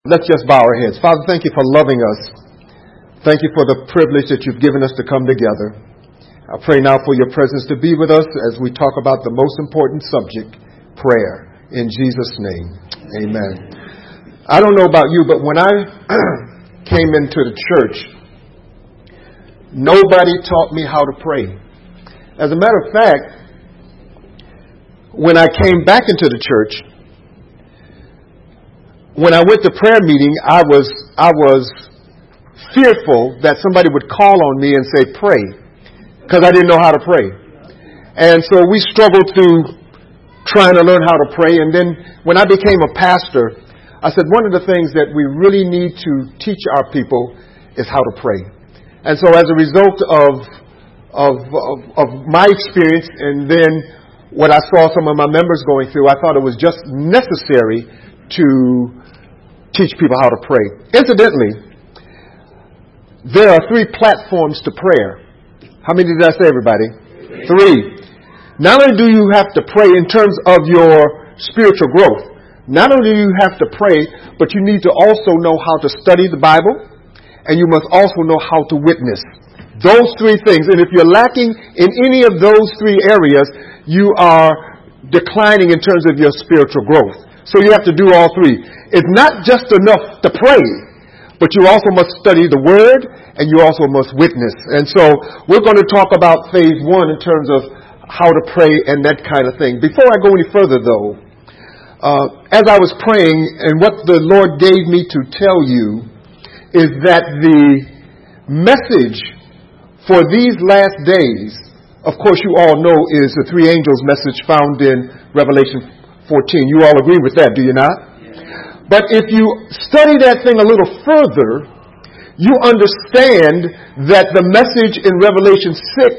Let's just bow our heads. Father, thank you for loving us. Thank you for the privilege that you've given us to come together. I pray now for your presence to be with us as we talk about the most important subject, prayer. In Jesus' name, amen. I don't know about you, but when I came into the church, nobody taught me how to pray. As a matter of fact, when I came back into the church, when I went to prayer meeting, I was fearful that somebody would call on me and say, pray, because I didn't know how to pray. And so we struggled through trying to learn how to pray. And then when I became a pastor, I said, one of the things that we really need to teach our people is how to pray. And so as a result of my experience and then what I saw some of my members going through, I thought it was just necessary to teach people how to pray. Incidentally, there are 3 platforms to prayer. How many did I say, everybody? 3. Not only do you have to pray in terms of your spiritual growth, not only do you have to pray, but you need to also know how to study the Bible, and you must also know how to witness. Those 3 things. And if you're lacking in any of those 3 areas, you are declining in terms of your spiritual growth. So you have to do all 3. It's not just enough to pray, but you also must study the Word and you also must witness. And so we're going to talk about phase 1 in terms of how to pray and that kind of thing. Before I go any further, though, as I was praying, and what the Lord gave me to tell you is that the message for these last days, of course you all know, is the 3 angels message found in Revelation 14. You all agree with that, do you not? But if you study that thing a little further, you understand that the message in Revelation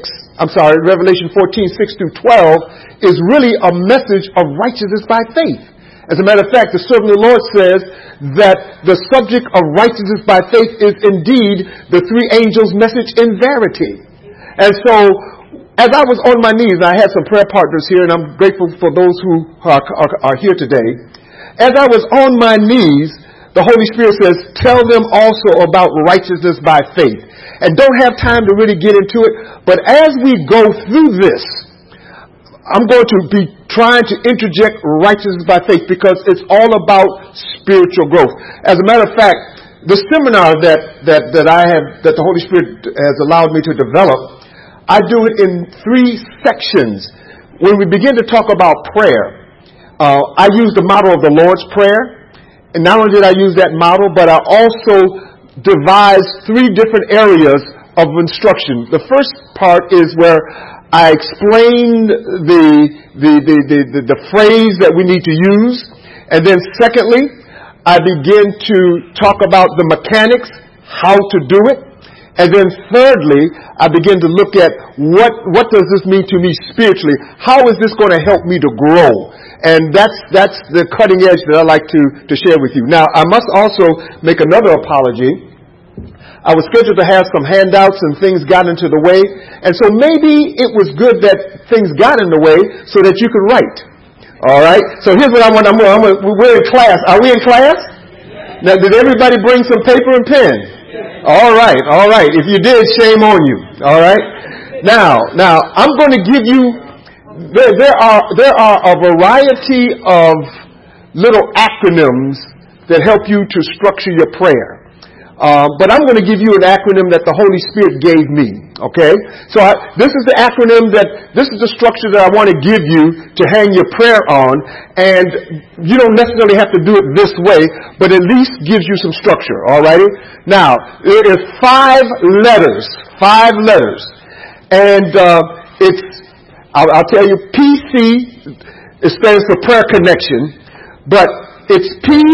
14, 6 through 12 is really a message of righteousness by faith. As a matter of fact, the servant of the Lord says that the subject of righteousness by faith is indeed the 3 angels' message in verity. And so, as I was on my knees, I had some prayer partners here, and I'm grateful for those who are here today. As I was on my knees, the Holy Spirit says, tell them also about righteousness by faith. And don't have time to really get into it, but as we go through this, I'm going to be trying to interject righteousness by faith because it's all about spiritual growth. As a matter of fact, the seminar that the Holy Spirit has allowed me to develop, I do it in 3 sections. When we begin to talk about prayer, I use the model of the Lord's Prayer. And not only did I use that model, but I also devised 3 different areas of instruction. The first part is where I explain the phrase that we need to use. And then secondly, I begin to talk about the mechanics, how to do it. And then thirdly, I begin to look at what does this mean to me spiritually? How is this going to help me to grow? And that's the cutting edge that I like to share with you. Now, I must also make another apology. I was scheduled to have some handouts and things got into the way. And so maybe it was good that things got in the way so that you could write. All right? So here's what I want. We're in class. Are we in class? Now, did everybody bring some paper and pen? All right. If you did, shame on you. All right. Now, I'm going to give you. There are a variety of little acronyms that help you to structure your prayer. But I'm going to give you an acronym that the Holy Spirit gave me. Okay. So this is the acronym this is the structure that I want to give you to hang your prayer on. And you don't necessarily have to do it this way, but at least gives you some structure. All righty. Now, it is 5 letters. 5 letters. And I'll tell you, PC, it stands for prayer connection, but it's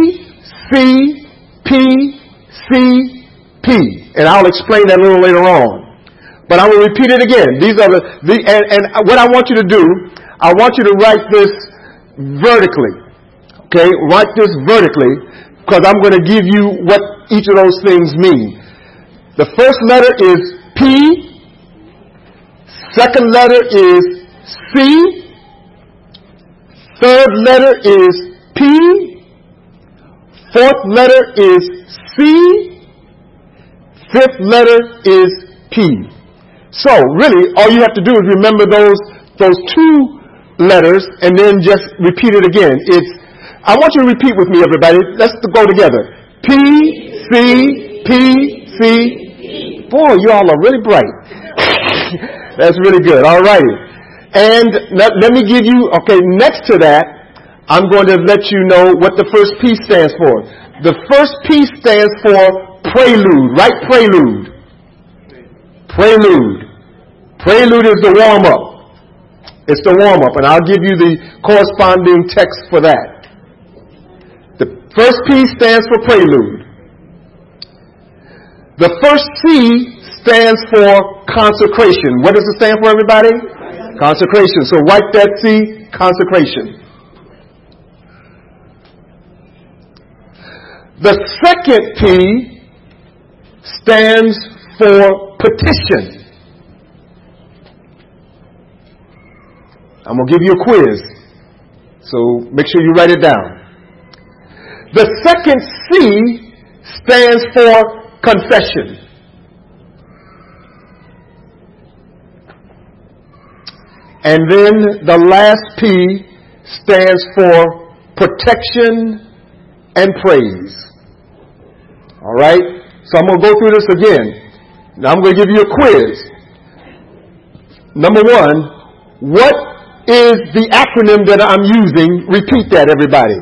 PCPCP, and I'll explain that a little later on. But I will repeat it again. These are and what I want you to do, I want you to write this vertically. Okay, write this vertically, because I'm going to give you what each of those things mean. The first letter is P. Second letter is C. Third letter is P. Fourth letter is C. Fifth letter is P. So really, all you have to do is remember those two letters and then just repeat it again. I want you to repeat with me, everybody. Let's go together. P, C, P, C. Boy, you all are really bright. That's really good. All righty. And let me give you, next to that, I'm going to let you know what the first P stands for. The first P stands for prelude. Right? Prelude. Prelude. Prelude is the warm-up. It's the warm-up, and I'll give you the corresponding text for that. The first P stands for prelude. The first C stands for consecration. What does it stand for, everybody? Consecration. So write that C, consecration. The second P stands for petition. I'm going to give you a quiz, so make sure you write it down. The second C stands for confession. And then the last P stands for protection and praise. All right? So I'm going to go through this again. Now I'm going to give you a quiz. Number one, what is the acronym that I'm using? Repeat that, everybody.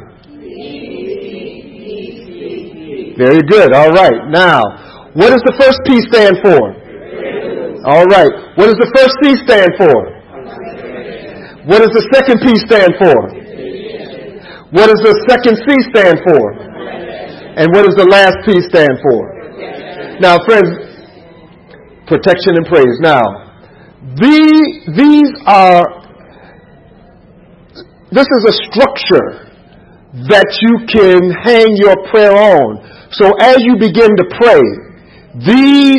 Very good. All right. Now, what does the first P stand for? All right. What does the first C stand for? What does the second P stand for? What does the second C stand for? And what does the last P stand for? Now, friends, protection and praise. Now, this is a structure that you can hang your prayer on. So as you begin to pray, these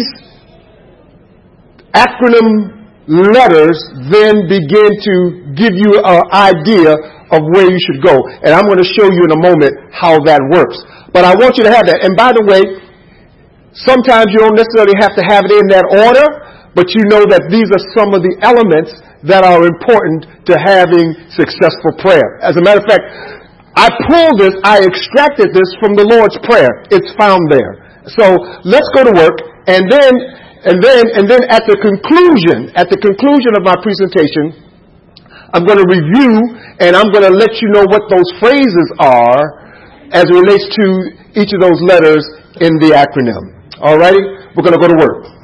acronym letters then begin to give you an idea of where you should go. And I'm going to show you in a moment how that works. But I want you to have that. And by the way, sometimes you don't necessarily have to have it in that order, but you know that these are some of the elements that are important to having successful prayer. As a matter of fact, I extracted this from the Lord's Prayer. It's found there. So let's go to work, and then at the conclusion of my presentation, I'm going to review and I'm going to let you know what those phrases are as it relates to each of those letters in the acronym. Alrighty? We're going to go to work.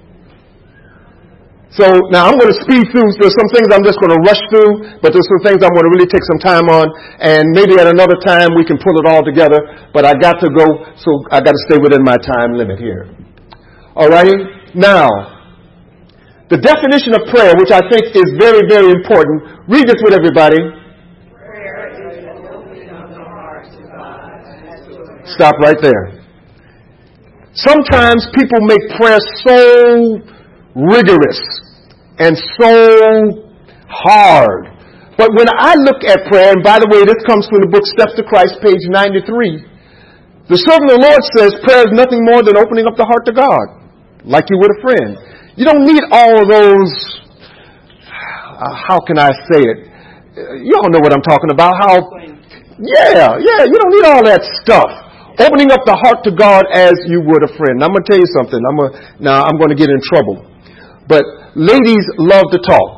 So now I'm going to speed through. There's some things I'm just going to rush through, but there's some things I'm going to really take some time on, and maybe at another time we can pull it all together. But I got to go, so I got to stay within my time limit here. Alrighty? Now, the definition of prayer, which I think is very, very important. Read this with everybody. Prayer is the opening of the heart to God. Stop right there. Sometimes people make prayer so rigorous and so hard. But when I look at prayer, and by the way, this comes from the book Steps to Christ, page 93, the servant of the Lord says prayer is nothing more than opening up the heart to God, like you would a friend. You don't need all of those, how can I say it? You all know what I'm talking about. You don't need all that stuff. Opening up the heart to God as you would a friend. I'm going to tell you something. Now I'm going to get in trouble. But ladies love to talk.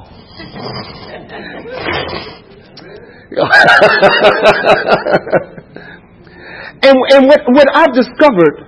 and what I've discovered,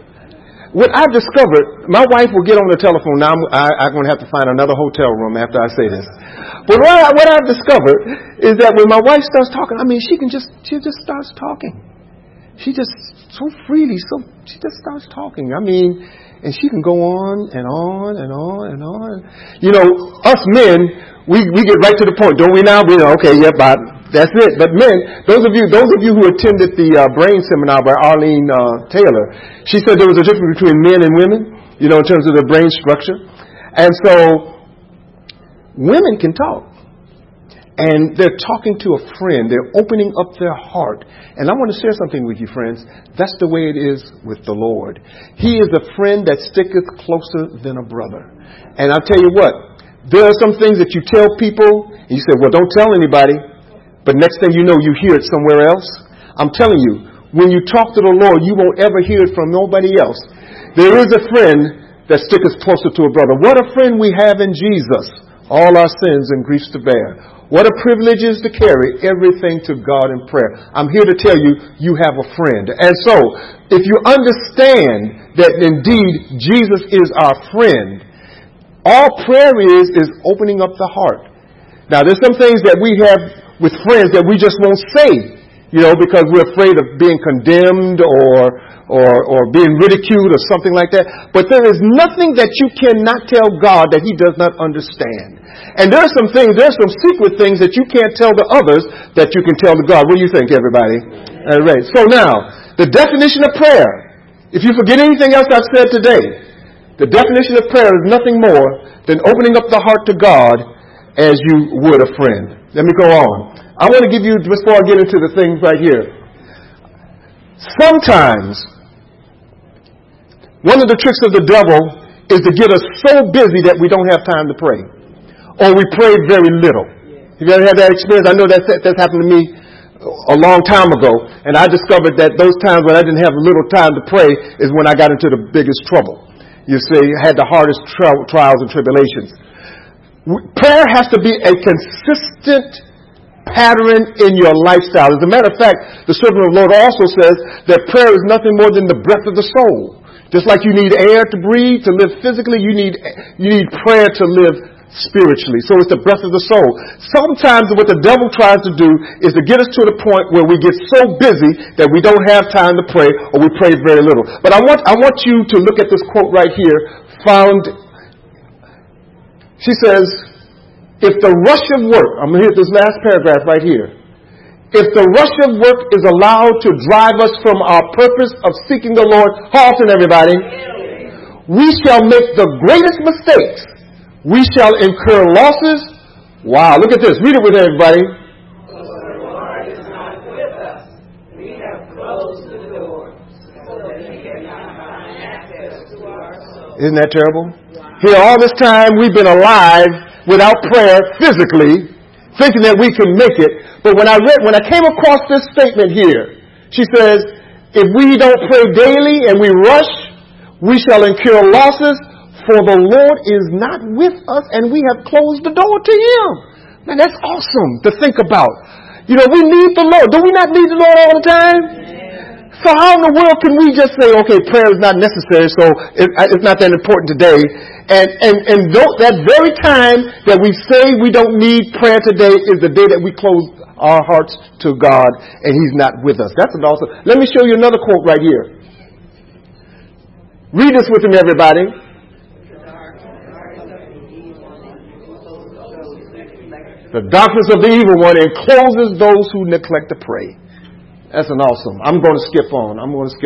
my wife will get on the telephone. Now I'm going to have to find another hotel room after I say this. But what I've discovered is that when my wife starts talking, she just starts talking. She just so freely, she just starts talking. And she can go on and on and on and on. You know, us men, we get right to the point, don't we now? That's it. But men, those of you who attended the brain seminar by Arlene Taylor, she said there was a difference between men and women, in terms of their brain structure. And so women can talk. and they're talking to a friend. They're opening up their heart. And I want to share something with you, friends. That's the way it is with the Lord. He is a friend that sticketh closer than a brother. And I'll tell you what, there are some things that you tell people, and you say, well, don't tell anybody. But next thing you know, you hear it somewhere else. I'm telling you, when you talk to the Lord, you won't ever hear it from nobody else. There is a friend that sticketh closer to a brother. What a friend we have in Jesus. All our sins and griefs to bear. What a privilege it is to carry everything to God in prayer. I'm here to tell you, you have a friend. And so, if you understand that indeed Jesus is our friend, all prayer is opening up the heart. Now, there's some things that we have with friends that we just won't say, because we're afraid of being condemned or being ridiculed or something like that. But there is nothing that you cannot tell God that He does not understand. And there are some secret things that you can't tell to others that you can tell to God. What do you think, everybody? All right. So now, the definition of prayer. If you forget anything else I've said today, the definition of prayer is nothing more than opening up the heart to God as you would a friend. Let me go on. I want to give you, before I get into the things right here. Sometimes, one of the tricks of the devil is to get us so busy that we don't have time to pray. Or we pray very little. Have you ever had that experience? I know that's happened to me a long time ago. And I discovered that those times when I didn't have little time to pray is when I got into the biggest trouble. You see, I had the hardest trials and tribulations. Prayer has to be a consistent pattern in your lifestyle. As a matter of fact, the servant of the Lord also says that prayer is nothing more than the breath of the soul. Just like you need air to breathe, to live physically, you need prayer to live spiritually. So it's the breath of the soul. Sometimes what the devil tries to do is to get us to the point where we get so busy that we don't have time to pray, or we pray very little. But I want you to look at this quote right here. She says, if the rush of work, I'm going to hit this last paragraph right here. If the rush of work is allowed to drive us from our purpose of seeking the Lord, Halton, everybody, we shall make the greatest mistakes. We shall incur losses. Wow, look at this. Read it with everybody. The Lord is not with us. We have closed the door so that He cannot find access to our soul. Isn't that terrible? Here, all this time we've been alive without prayer physically, thinking that we can make it. But when I came across this statement here, she says, if we don't pray daily and we rush, we shall incur losses, for the Lord is not with us and we have closed the door to Him. Man, that's awesome to think about. We need the Lord. Do we not need the Lord all the time? So how in the world can we just say, okay, prayer is not necessary, so it's not that important today? And that very time that we say we don't need prayer today is the day that we close our hearts to God and He's not with us. That's an awesome. Let me show you another quote right here. Read this with me, everybody. The darkness of the evil one encloses those who neglect to pray. That's an awesome. I'm going to skip on.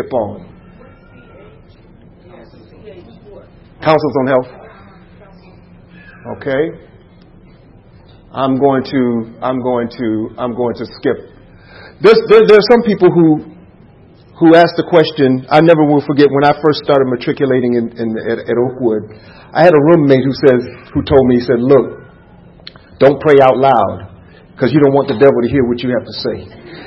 Counsels on health. Okay. I'm going to skip. There's some people who ask the question. I never will forget when I first started matriculating at Oakwood. I had a roommate who told me, he said, look, don't pray out loud because you don't want the devil to hear what you have to say.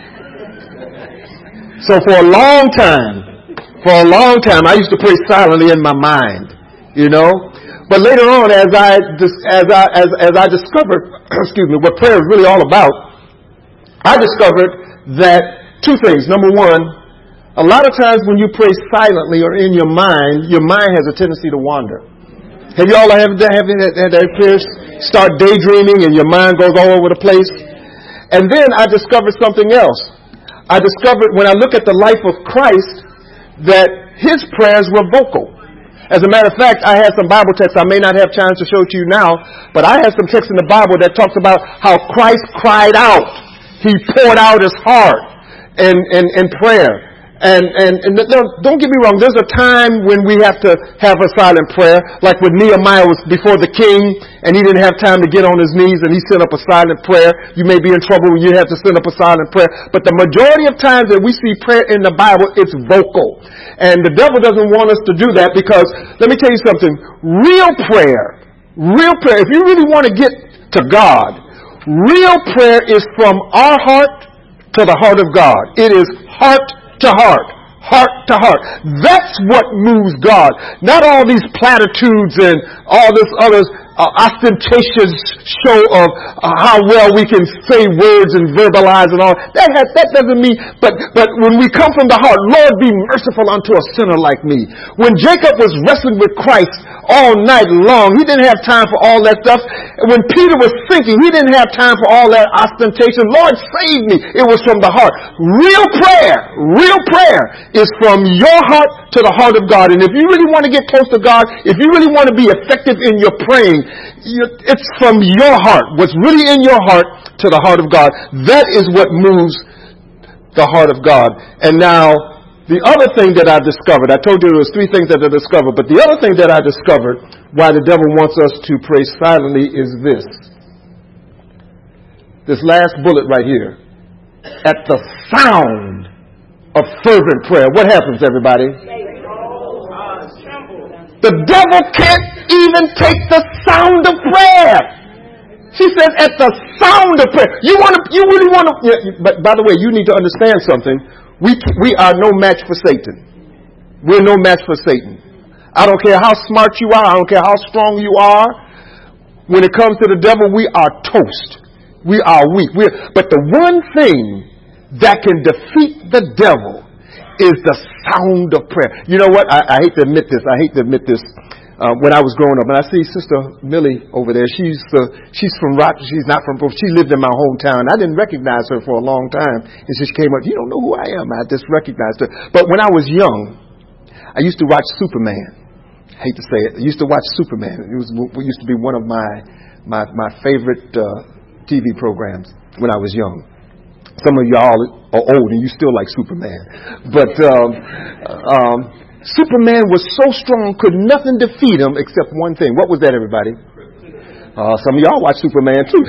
So for a long time, I used to pray silently in my mind, But later on, as I discovered, what prayer is really all about, I discovered that two things. Number one, a lot of times when you pray silently or in your mind has a tendency to wander. Have you all had that experience? Start daydreaming and your mind goes all over the place. And then I discovered something else. I discovered when I look at the life of Christ that His prayers were vocal. As a matter of fact, I had some Bible texts. I may not have time to show it to you now, but I had some texts in the Bible that talks about how Christ cried out. He poured out His heart in prayer. And don't get me wrong, there's a time when we have to have a silent prayer, like when Nehemiah was before the king and he didn't have time to get on his knees and he sent up a silent prayer. You may be in trouble when you have to send up a silent prayer. But the majority of times that we see prayer in the Bible, it's vocal. And the devil doesn't want us to do that because, let me tell you something, real prayer, if you really want to get to God, real prayer is from our heart to the heart of God. It is heart to heart. Heart to heart. That's what moves God. Not all these platitudes and all this other ostentatious show of how well we can say words and verbalize and all. That doesn't mean, but when we come from the heart, Lord, be merciful unto a sinner like me. When Jacob was wrestling with Christ all night long, he didn't have time for all that stuff. When Peter was sinking, he didn't have time for all that ostentation. Lord, save me. It was from the heart. Real prayer is from your heart to the heart of God. And if you really want to get close to God, if you really want to be effective in your praying, it's from your heart. What's really in your heart to the heart of God. That is what moves the heart of God. And now, the other thing that I discovered, I told you there was 3 things that I discovered, but the other thing that I discovered why the devil wants us to pray silently is this. This last bullet right here. At the sound of fervent prayer. What happens, everybody? The devil can't even take the sound of prayer. She says at the sound of prayer. You really want to, but by the way, you need to understand something. We are no match for Satan. We're no match for Satan. I don't care how smart you are. I don't care how strong you are. When it comes to the devil, we are toast. We are weak. But the one thing that can defeat the devil is the sound of prayer. You know what? I hate to admit this. When I was growing up, and I see Sister Millie over there. She's from Rochester. She's not from. She lived in my hometown. I didn't recognize her for a long time, and she came up. You don't know who I am. I just recognized her. But when I was young, I used to watch Superman. I hate to say it. I used to watch Superman. It used to be one of my favorite TV programs when I was young. Some of y'all are old and you still like Superman. But Superman was so strong, could nothing defeat him except one thing. What was that, everybody? Some of y'all watch Superman too.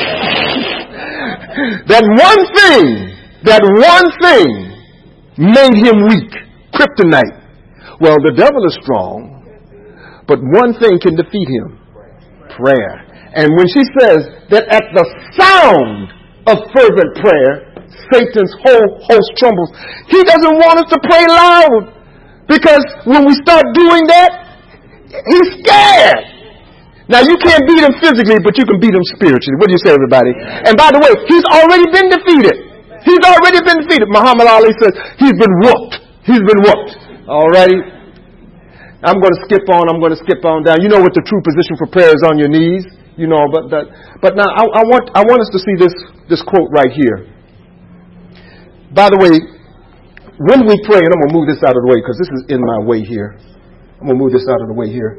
That one thing made him weak. Kryptonite. Well, the devil is strong, but one thing can defeat him. Prayer. And when she says that at the sound of fervent prayer, Satan's whole host trembles. He doesn't want us to pray loud. Because when we start doing that, he's scared. Now, you can't beat him physically, but you can beat him spiritually. What do you say, everybody? And by the way, he's already been defeated. Muhammad Ali says he's been whooped. All righty? I'm going to skip on down. You know what the true position for prayer is, on your knees. You know, but now I want us to see this quote right here. By the way, when we pray, and I'm going to move this out of the way because this is in my way here. I'm going to move this out of the way here.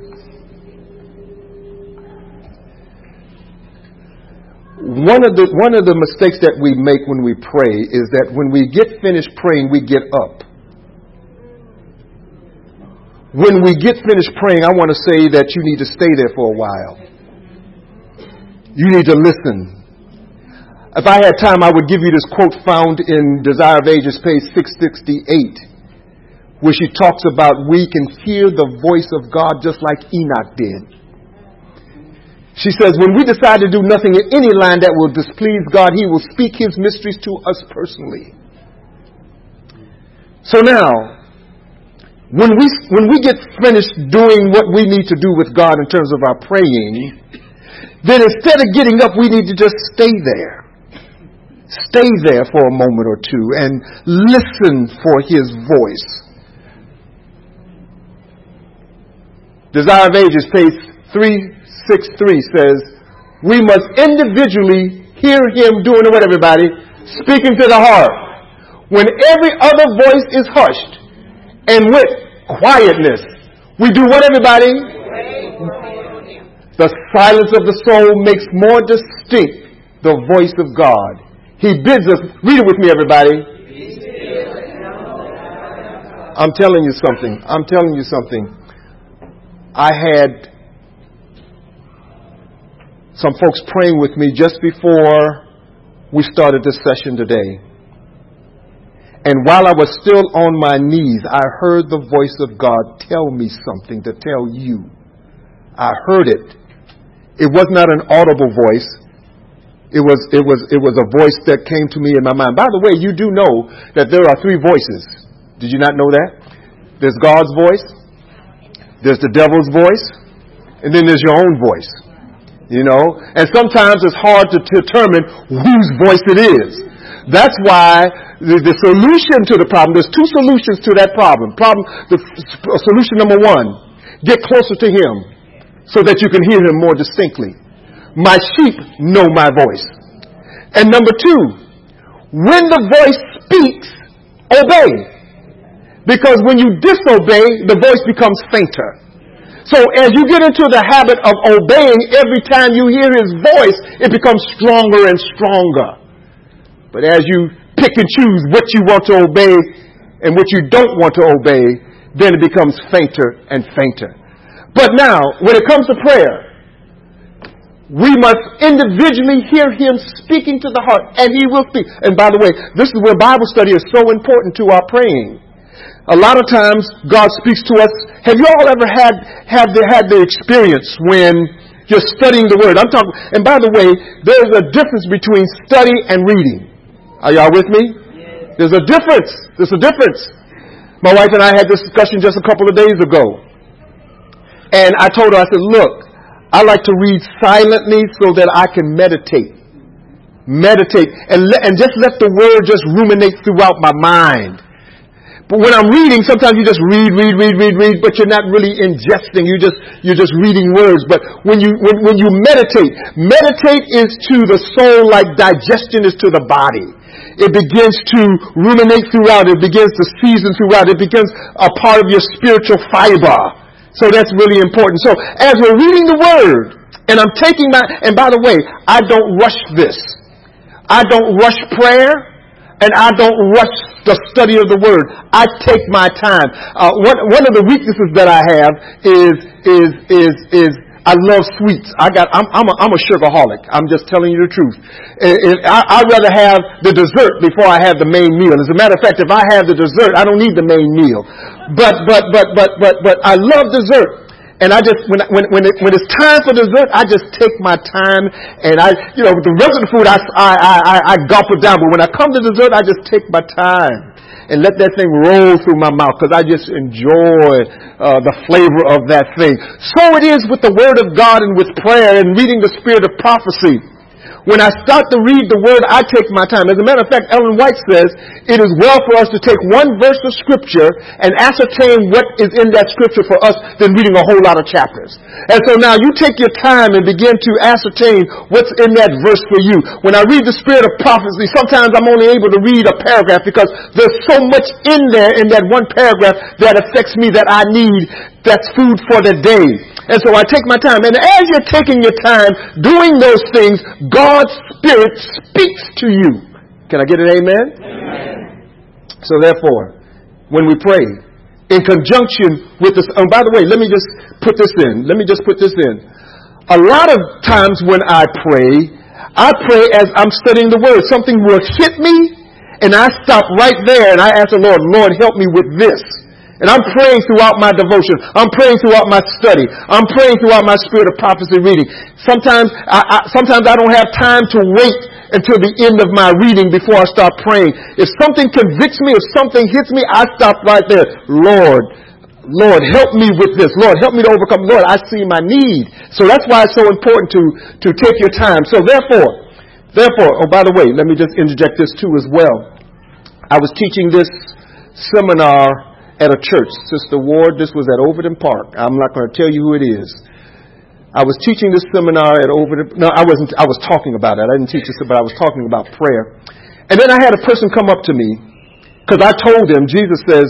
One of the mistakes that we make when we pray is that when we get finished praying, we get up. When we get finished praying, I want to say that you need to stay there for a while. You need to listen. If I had time, I would give you this quote found in Desire of Ages, page 668, where she talks about we can hear the voice of God just like Enoch did. She says, when we decide to do nothing in any line that will displease God, He will speak His mysteries to us personally. So now, when we get finished doing what we need to do with God in terms of our praying, then instead of getting up, we need to just stay there. Stay there for a moment or two and listen for His voice. Desire of Ages, page 363 says, we must individually hear Him doing what, everybody? Speaking to the heart. When every other voice is hushed and with quietness, we do what, everybody? The silence of the soul makes more distinct the voice of God. He bids us, read it with me, everybody. I'm telling you something. I had some folks praying with me just before we started this session today. And while I was still on my knees, I heard the voice of God tell me something to tell you. I heard it. It was not an audible voice. It was a voice that came to me in my mind. By the way, you do know that there are three voices. Did you not know that? There's God's voice, there's the devil's voice, and then there's your own voice. You know? And sometimes it's hard to determine whose voice it is. That's why the solution to the problem, there's two solutions to that problem. Solution number one, get closer to Him so that you can hear Him more distinctly. My sheep know my voice. And number two, when the voice speaks, obey. Because when you disobey, the voice becomes fainter. So as you get into the habit of obeying every time you hear His voice, it becomes stronger and stronger. But as you pick and choose what you want to obey and what you don't want to obey, then it becomes fainter and fainter. But now, when it comes to prayer, we must individually hear Him speaking to the heart, and He will speak. And by the way, this is where Bible study is so important to our praying. A lot of times, God speaks to us. Have you all ever had the experience when you're studying the Word? And by the way, there's a difference between study and reading. Are y'all with me? Yes. There's a difference. My wife and I had this discussion just a couple of days ago. And I told her, I said, look, I like to read silently so that I can meditate. And just let the Word just ruminate throughout my mind. But when I'm reading, sometimes you just read, but you're not really ingesting. You're just reading words. But when you meditate is to the soul like digestion is to the body. It begins to ruminate throughout. It begins to season throughout. It becomes a part of your spiritual fiber. So that's really important. So as we're reading the Word, and I'm taking and by the way, I don't rush this. I don't rush prayer, and I don't rush the study of the Word. I take my time. One of the weaknesses that I have is I love sweets. I'm a sugarholic. I'm just telling you the truth. I'd rather have the dessert before I have the main meal. As a matter of fact, if I have the dessert, I don't need the main meal. But I love dessert. And I just, when it's time for dessert, I just take my time and the rest of the food I gulp it down. But when I come to dessert, I just take my time and let that thing roll through my mouth because I just enjoy the flavor of that thing. So it is with the Word of God and with prayer and reading the spirit of prophecy. When I start to read the Word, I take my time. As a matter of fact, Ellen White says it is well for us to take one verse of Scripture and ascertain what is in that Scripture for us than reading a whole lot of chapters. And so now you take your time and begin to ascertain what's in that verse for you. When I read the spirit of prophecy, sometimes I'm only able to read a paragraph because there's so much in there in that one paragraph that affects me that I need. That's food for the day. And so I take my time. And as you're taking your time doing those things, God's Spirit speaks to you. Can I get an amen? Amen. So therefore, when we pray, in conjunction with this, and by the way, let me just put this in. A lot of times when I pray as I'm studying the Word. Something will hit me, and I stop right there, and I ask the Lord, help me with this. And I'm praying throughout my devotion. I'm praying throughout my study. I'm praying throughout my spirit of prophecy reading. Sometimes I don't have time to wait until the end of my reading before I start praying. If something convicts me, if something hits me, I stop right there. Lord, help me with this. Lord, help me to overcome. Lord, I see my need. So that's why it's so important to take your time. So therefore, oh, by the way, let me just interject this too as well. I was teaching this seminar at a church. Sister Ward, this was at Overton Park. I'm not going to tell you who it is. I was teaching this seminar at Overton. No, I wasn't. I was talking about it. I didn't teach this, but I was talking about prayer. And then I had a person come up to me because I told them, Jesus says,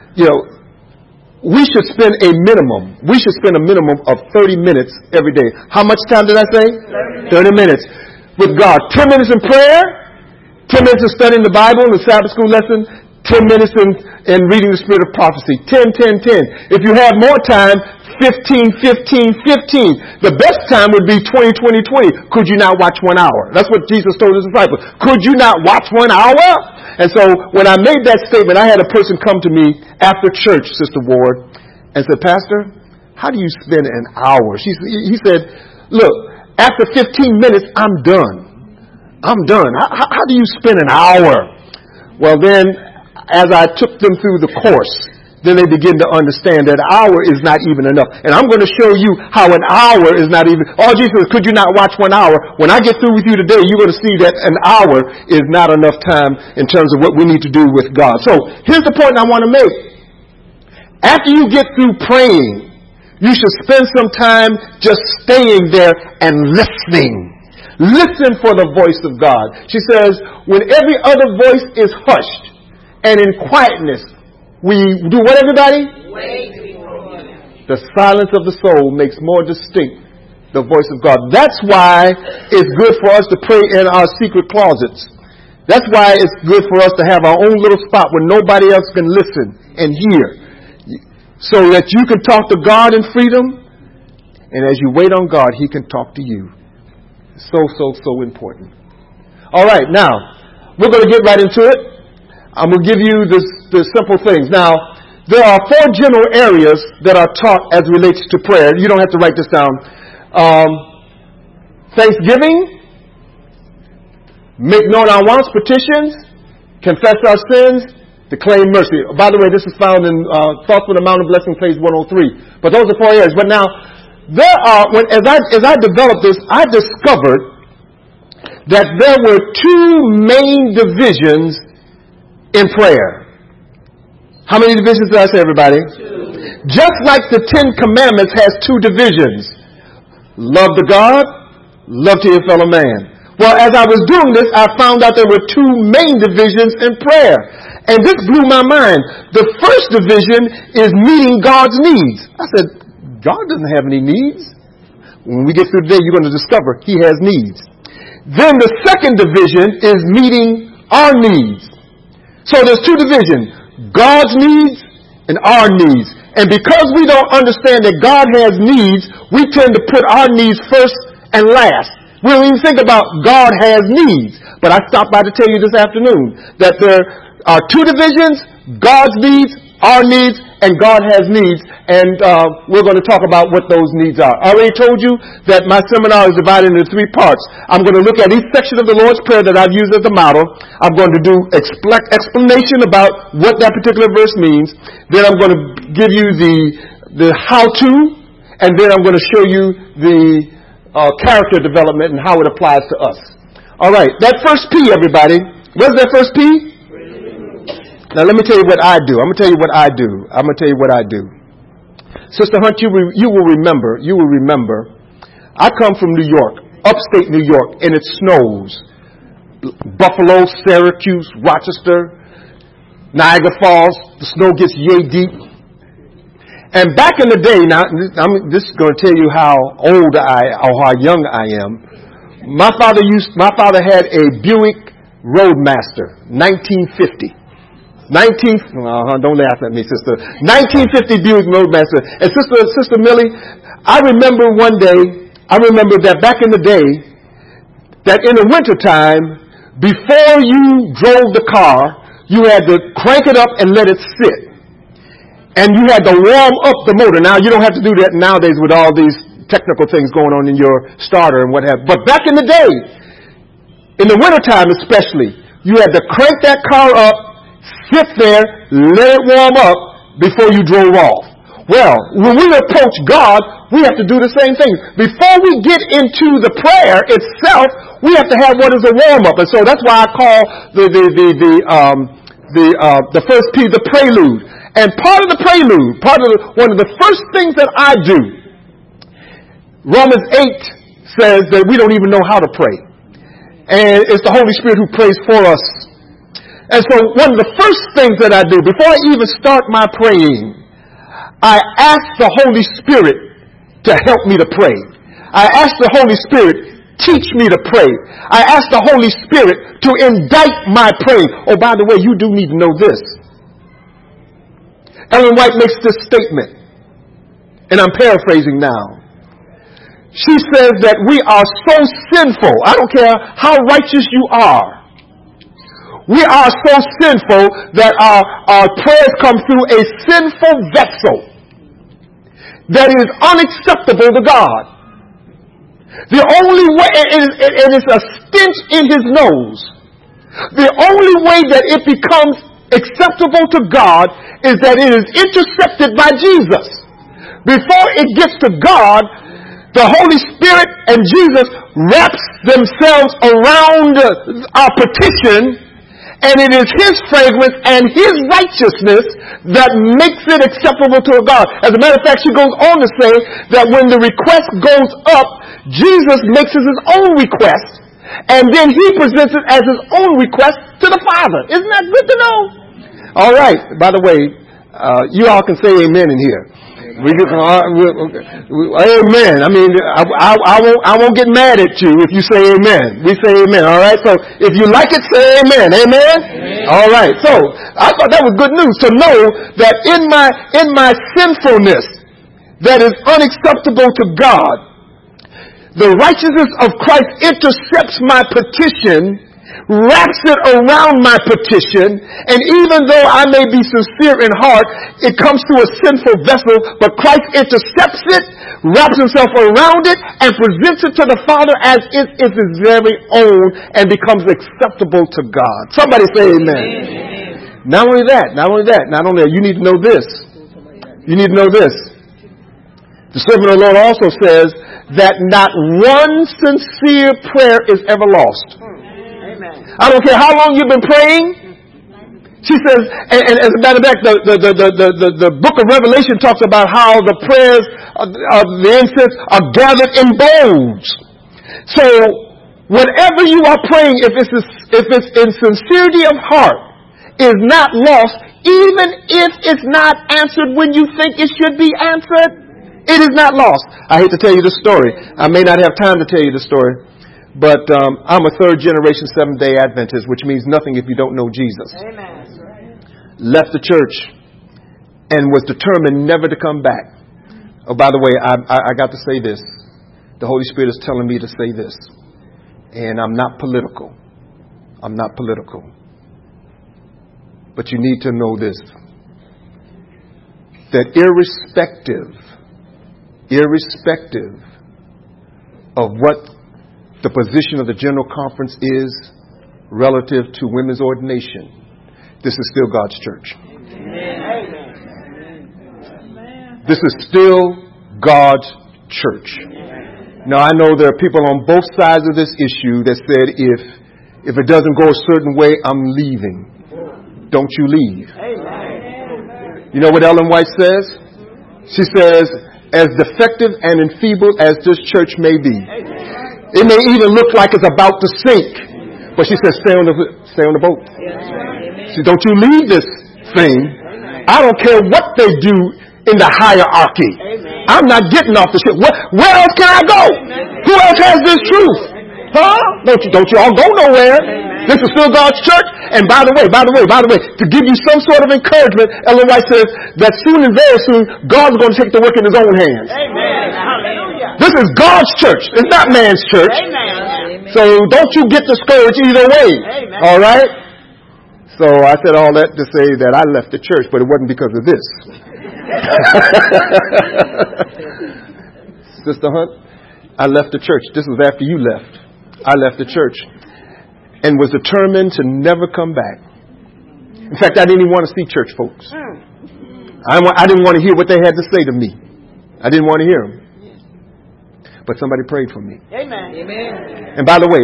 we should spend a minimum of 30 minutes every day. How much time did I say? 30 minutes with God. 10 minutes in prayer, 10 minutes of studying the Bible and the Sabbath school lesson, 10 minutes in reading the spirit of prophecy. 10, 10, 10. If you have more time, 15, 15, 15. The best time would be 20, 20, 20. Could you not watch 1 hour? That's what Jesus told his disciples. Could you not watch 1 hour? And so when I made that statement, I had a person come to me after church, Sister Ward, and said, Pastor, how do you spend an hour? He said, look, after 15 minutes, I'm done. I'm done. How do you spend an hour? Well, then, as I took them through the course, then they begin to understand that an hour is not even enough. And I'm going to show you how an hour is not even. Oh, Jesus, could you not watch 1 hour? When I get through with you today, you're going to see that an hour is not enough time in terms of what we need to do with God. So here's the point I want to make. After you get through praying, you should spend some time just staying there and listening. Listen for the voice of God. She says, when every other voice is hushed and in quietness, we do what, everybody? The silence of the soul makes more distinct the voice of God. That's why it's good for us to pray in our secret closets. That's why it's good for us to have our own little spot where nobody else can listen and hear, so that you can talk to God in freedom, and as you wait on God, He can talk to you. So important. All right, now we're going to get right into it. I'm going to give you the simple things. Now, there are 4 general areas that are taught as relates to prayer. You don't have to write this down. Thanksgiving, make known our wants, petitions, confess our sins, declaim mercy. By the way, this is found in Thoughts from the Mount of Blessing, page 103. But those are 4 areas. But now, there are, as I developed this, I discovered that there were 2 main divisions in prayer. How many divisions did I say, everybody? 2. Just like the 10 Commandments has 2 divisions. Love to God, love to your fellow man. Well, as I was doing this, I found out there were 2 main divisions in prayer. And this blew my mind. The first division is meeting God's needs. I said, God doesn't have any needs. When we get through today, you're going to discover He has needs. Then the second division is meeting our needs. So there's 2 divisions, God's needs and our needs. And because we don't understand that God has needs, we tend to put our needs first and last. We don't even think about God has needs. But I stopped by to tell you this afternoon that there are 2 divisions, God's needs, our needs, and God has needs. And we're going to talk about what those needs are. I already told you that my seminar is divided into 3 parts. I'm going to look at each section of the Lord's Prayer that I've used as the model. I'm going to do explanation about what that particular verse means. Then I'm going to give you the how-to. And then I'm going to show you the character development and how it applies to us. All right. That first P, everybody. What's that first P? Now, let me tell you what I do. I'm going to tell you what I do. Sister Hunt, you will remember, I come from New York, upstate New York, and it snows. Buffalo, Syracuse, Rochester, Niagara Falls, the snow gets yay deep. And back in the day, now, this is going to tell you how old or how young I am. My father had a Buick Roadmaster, 1950. Don't laugh at me, sister. 1950 Buick Roadmaster. And Sister Millie, I remember that back in the day, that in the wintertime, before you drove the car, you had to crank it up and let it sit. And you had to warm up the motor. Now, you don't have to do that nowadays with all these technical things going on in your starter and what have you. But back in the day, in the wintertime especially, you had to crank that car up, sit there, let it warm up before you drove off. Well, when we approach God, we have to do the same thing. Before we get into the prayer itself, we have to have what is a warm-up. And so that's why I call the first P the prelude. And part of the prelude, one of the first things that I do, Romans 8 says that we don't even know how to pray. And it's the Holy Spirit who prays for us. And so one of the first things that I do, before I even start my praying, I ask the Holy Spirit to help me to pray. I ask the Holy Spirit teach me to pray. I ask the Holy Spirit to indict my praying. Oh, by the way, you do need to know this. Ellen White makes this statement, and I'm paraphrasing now. She says that we are so sinful. I don't care how righteous you are. We are so sinful that our prayers come through a sinful vessel that is unacceptable to God. The only way, and it's a stench in his nose. The only way that it becomes acceptable to God is that it is intercepted by Jesus. Before it gets to God, the Holy Spirit and Jesus wraps themselves around our petition, and it is his fragrance and his righteousness that makes it acceptable to God. As a matter of fact, she goes on to say that when the request goes up, Jesus makes it his own request, and then he presents it as his own request to the Father. Isn't that good to know? All right. By the way, you all can say amen in here. Amen. I mean, I won't get mad at you if you say amen. We say amen. All right. So if you like it, say amen. Amen. All right. So I thought that was good news to know that in my sinfulness that is unacceptable to God, the righteousness of Christ intercepts my petition, wraps it around my petition, and even though I may be sincere in heart, it comes to a sinful vessel, but Christ intercepts it, wraps himself around it, and presents it to the Father as if it's his very own and becomes acceptable to God. Somebody say amen. Not only that, you need to know this. You need to know this. The servant of the Lord also says that not one sincere prayer is ever lost. I don't care how long you've been praying. She says, and as a matter of fact, the book of Revelation talks about how the prayers of the incense are gathered in bowls. So whatever you are praying, if it's in sincerity of heart, is not lost, even if it's not answered when you think it should be answered. It is not lost. I hate to tell you the story. I may not have time to tell you the story. But I'm a third generation Seventh-day Adventist, which means nothing if you don't know Jesus. Amen. Left the church and was determined never to come back. Oh, by the way, I got to say this. The Holy Spirit is telling me to say this. And I'm not political. I'm not political. But you need to know this. That irrespective of what the position of the General Conference is relative to women's ordination, this is still God's church. Amen. This is still God's church. Now, I know there are people on both sides of this issue that said, if it doesn't go a certain way, I'm leaving. Don't you leave. You know what Ellen White says? She says, as defective and enfeebled as this church may be, it may even look like it's about to sink. But she says, stay on the boat. See, don't you leave this thing. I don't care what they do in the hierarchy. I'm not getting off the ship. Where else can I go? Who else has this truth? Huh? Don't you all go nowhere. This is still God's church. And by the way, to give you some sort of encouragement, Ellen White says that soon and very soon, God's going to take the work in his own hands. Amen. Hallelujah. This is God's church. It's not man's church. Amen. So don't you get discouraged either way. Amen. All right? So I said all that to say that I left the church, but it wasn't because of this. Sister Hunt, I left the church. This was after you left. I left the church and was determined to never come back. In fact, I didn't even want to see church folks. I didn't want to hear what they had to say to me. I didn't want to hear them. But somebody prayed for me. Amen. And by the way,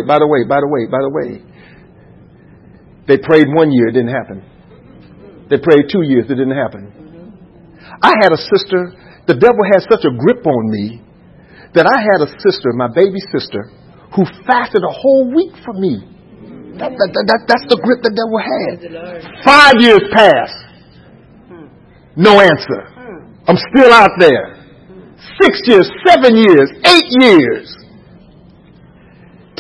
they prayed 1 year, it didn't happen. They prayed 2 years, it didn't happen. I had a sister, the devil had such a grip on me that I had a sister, my baby sister, who fasted a whole week for me. That's the grip the devil had. 5 years passed. No answer. I'm still out there. 6 years, 7 years, 8 years.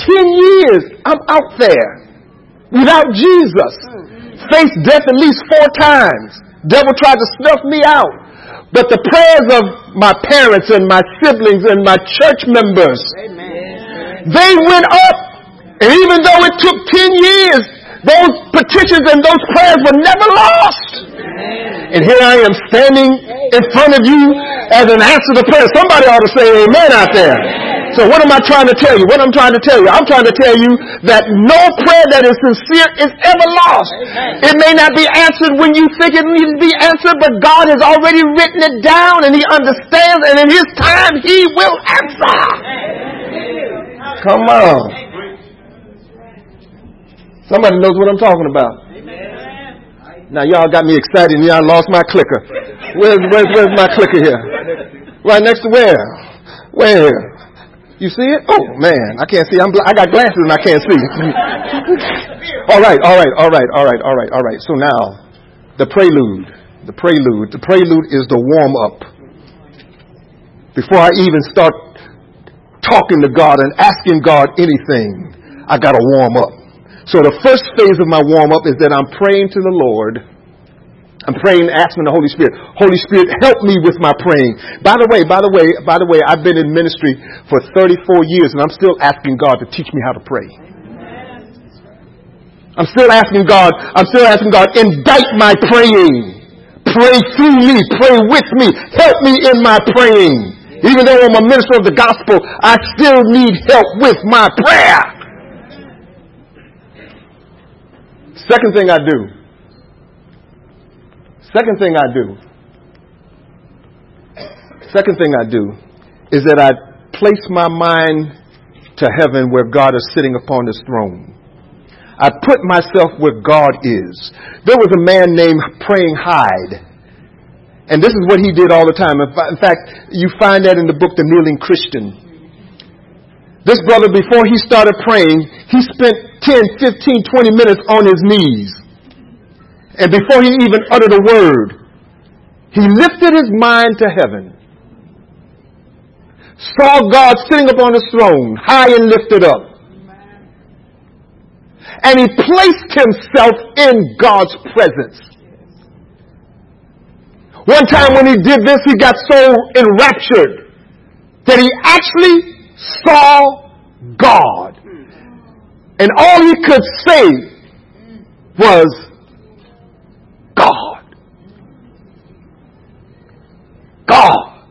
10 years, I'm out there without Jesus. Faced death at least 4 times. Devil tried to snuff me out. But the prayers of my parents and my siblings and my church members, they went up. And even though it took 10 years, those petitions and those prayers were never lost. And here I am standing in front of you as an answer to prayer. Somebody ought to say amen out there. So what am I trying to tell you? What I'm trying to tell you? I'm trying to tell you that no prayer that is sincere is ever lost. It may not be answered when you think it needs to be answered, but God has already written it down and He understands, and in His time He will answer. Come on. Somebody knows what I'm talking about. Now y'all got me excited and y'all lost my clicker. Where's my clicker here? Right next to where? Where? You see it? Oh man, I can't see. I got glasses and I can't see. All right. So now, the prelude. The prelude is the warm up. Before I even start talking to God and asking God anything, I got to warm up. So the first phase of my warm up is that I'm praying to the Lord. I'm praying, asking the Holy Spirit. Holy Spirit, help me with my praying. By the way, I've been in ministry for 34 years and I'm still asking God to teach me how to pray. I'm still asking God, indict my praying. Pray through me, pray with me, help me in my praying. Even though I'm a minister of the gospel, I still need help with my prayer. Second thing I do is that I place my mind to heaven where God is sitting upon His throne. I put myself where God is. There was a man named Praying Hyde. And this is what he did all the time. In fact, you find that in the book, The Kneeling Christian. This brother, before he started praying, he spent 10, 15, 20 minutes on his knees. And before he even uttered a word, he lifted his mind to heaven, saw God sitting upon His throne, high and lifted up. And he placed himself in God's presence. One time when he did this, he got so enraptured that he actually saw God. And all he could say was, God. God.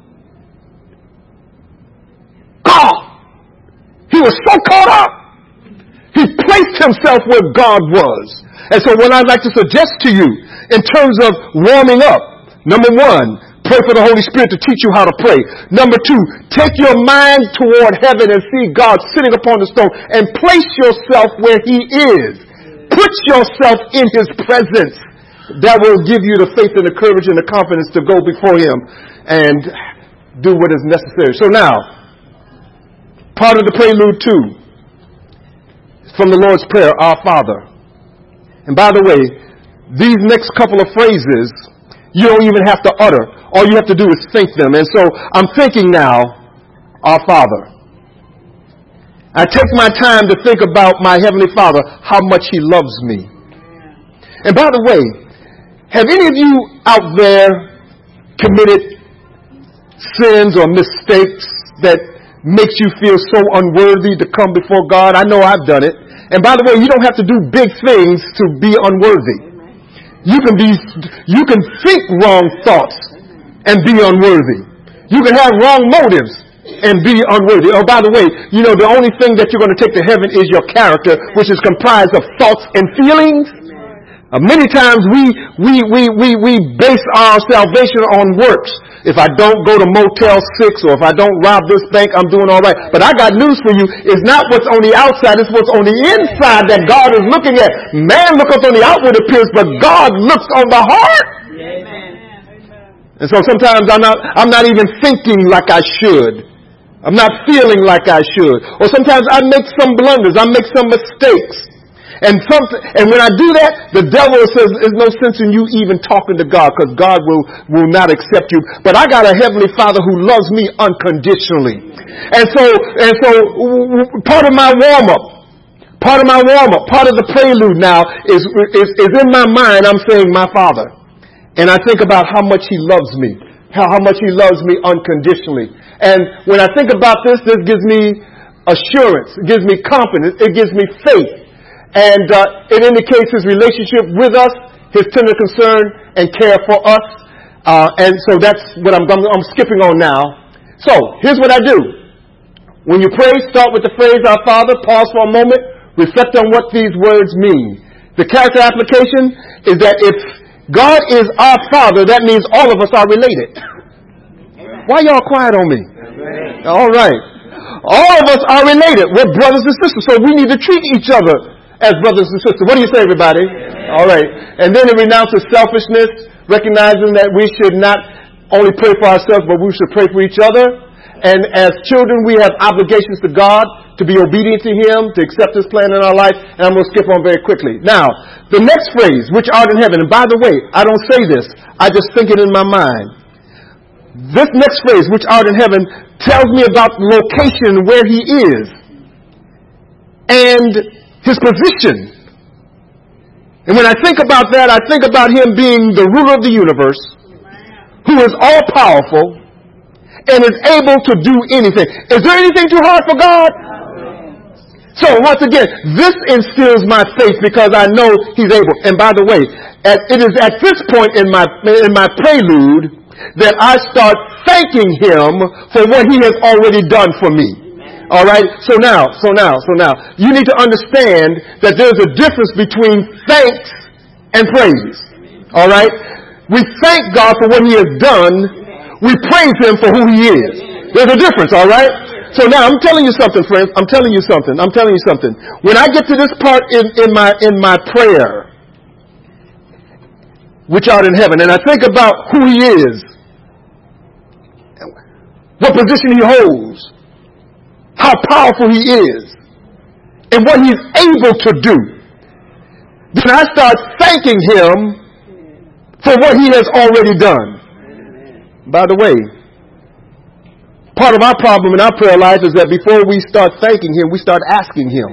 God. He was so caught up. He placed himself where God was. And so what I'd like to suggest to you in terms of warming up, number 1, pray for the Holy Spirit to teach you how to pray. Number 2, take your mind toward heaven and see God sitting upon the throne and place yourself where He is. Put yourself in His presence. That will give you the faith and the courage and the confidence to go before Him and do what is necessary. So now, part of the prelude too, from the Lord's Prayer, Our Father. And by the way, these next couple of phrases, you don't even have to utter. All you have to do is think them. And so I'm thinking now, Our Father. I take my time to think about my Heavenly Father, how much He loves me. And by the way, have any of you out there committed sins or mistakes that makes you feel so unworthy to come before God? I know I've done it. And by the way, you don't have to do big things to be unworthy. You can think wrong thoughts and be unworthy. You can have wrong motives and be unworthy. Oh, by the way, you know, the only thing that you're going to take to heaven is your character, which is comprised of thoughts and feelings. Many times we base our salvation on works. If I don't go to Motel 6 or if I don't rob this bank, I'm doing all right. But I got news for you. It's not what's on the outside. It's what's on the inside that God is looking at. Man looketh on the outward appearance, but God looks on the heart. Amen. And so sometimes I'm not even thinking like I should. I'm not feeling like I should. Or sometimes I make some blunders. I make some mistakes. And when I do that, the devil says there's no sense in you even talking to God because God will not accept you. But I got a heavenly Father who loves me unconditionally. And so part of my warm-up, part of the prelude now is in my mind. I'm saying my Father. And I think about how much he loves me, how much he loves me unconditionally. And when I think about this gives me assurance. It gives me confidence. It gives me faith. And it indicates his relationship with us, his tender concern and care for us. And so that's what I'm skipping on now. So here's what I do. When you pray, start with the phrase, Our Father. Pause for a moment. Reflect on what these words mean. The character application is that if God is our Father, that means all of us are related. Why y'all quiet on me? All right. All of us are related. We're brothers and sisters, so we need to treat each other as brothers and sisters. What do you say, everybody? All right. And then it renounces selfishness, recognizing that we should not only pray for ourselves, but we should pray for each other. And as children, we have obligations to God to be obedient to him, to accept his plan in our life. And I'm going to skip on very quickly. Now, the next phrase, which art in heaven. And by the way, I don't say this. I just think it in my mind. This next phrase, which art in heaven, tells me about the location where he is and his position. And when I think about that, I think about him being the ruler of the universe, who is all powerful and is able to do anything. Is there anything too hard for God? So once again, this instills my faith because I know he's able. And by the way, it is at this point in my prelude that I start thanking him for what he has already done for me. All right. So now, you need to understand that there's a difference between thanks and praise. All right. We thank God for what he has done. We praise him for who he is. There's a difference. All right. So now I'm telling you something, friends. I'm telling you something. When I get to this part in my prayer, which art in heaven, and I think about who he is, what position he holds, how powerful he is, and what he's able to do, then I start thanking him for what he has already done. By the way, part of our problem in our prayer life is that before we start thanking him, we start asking him.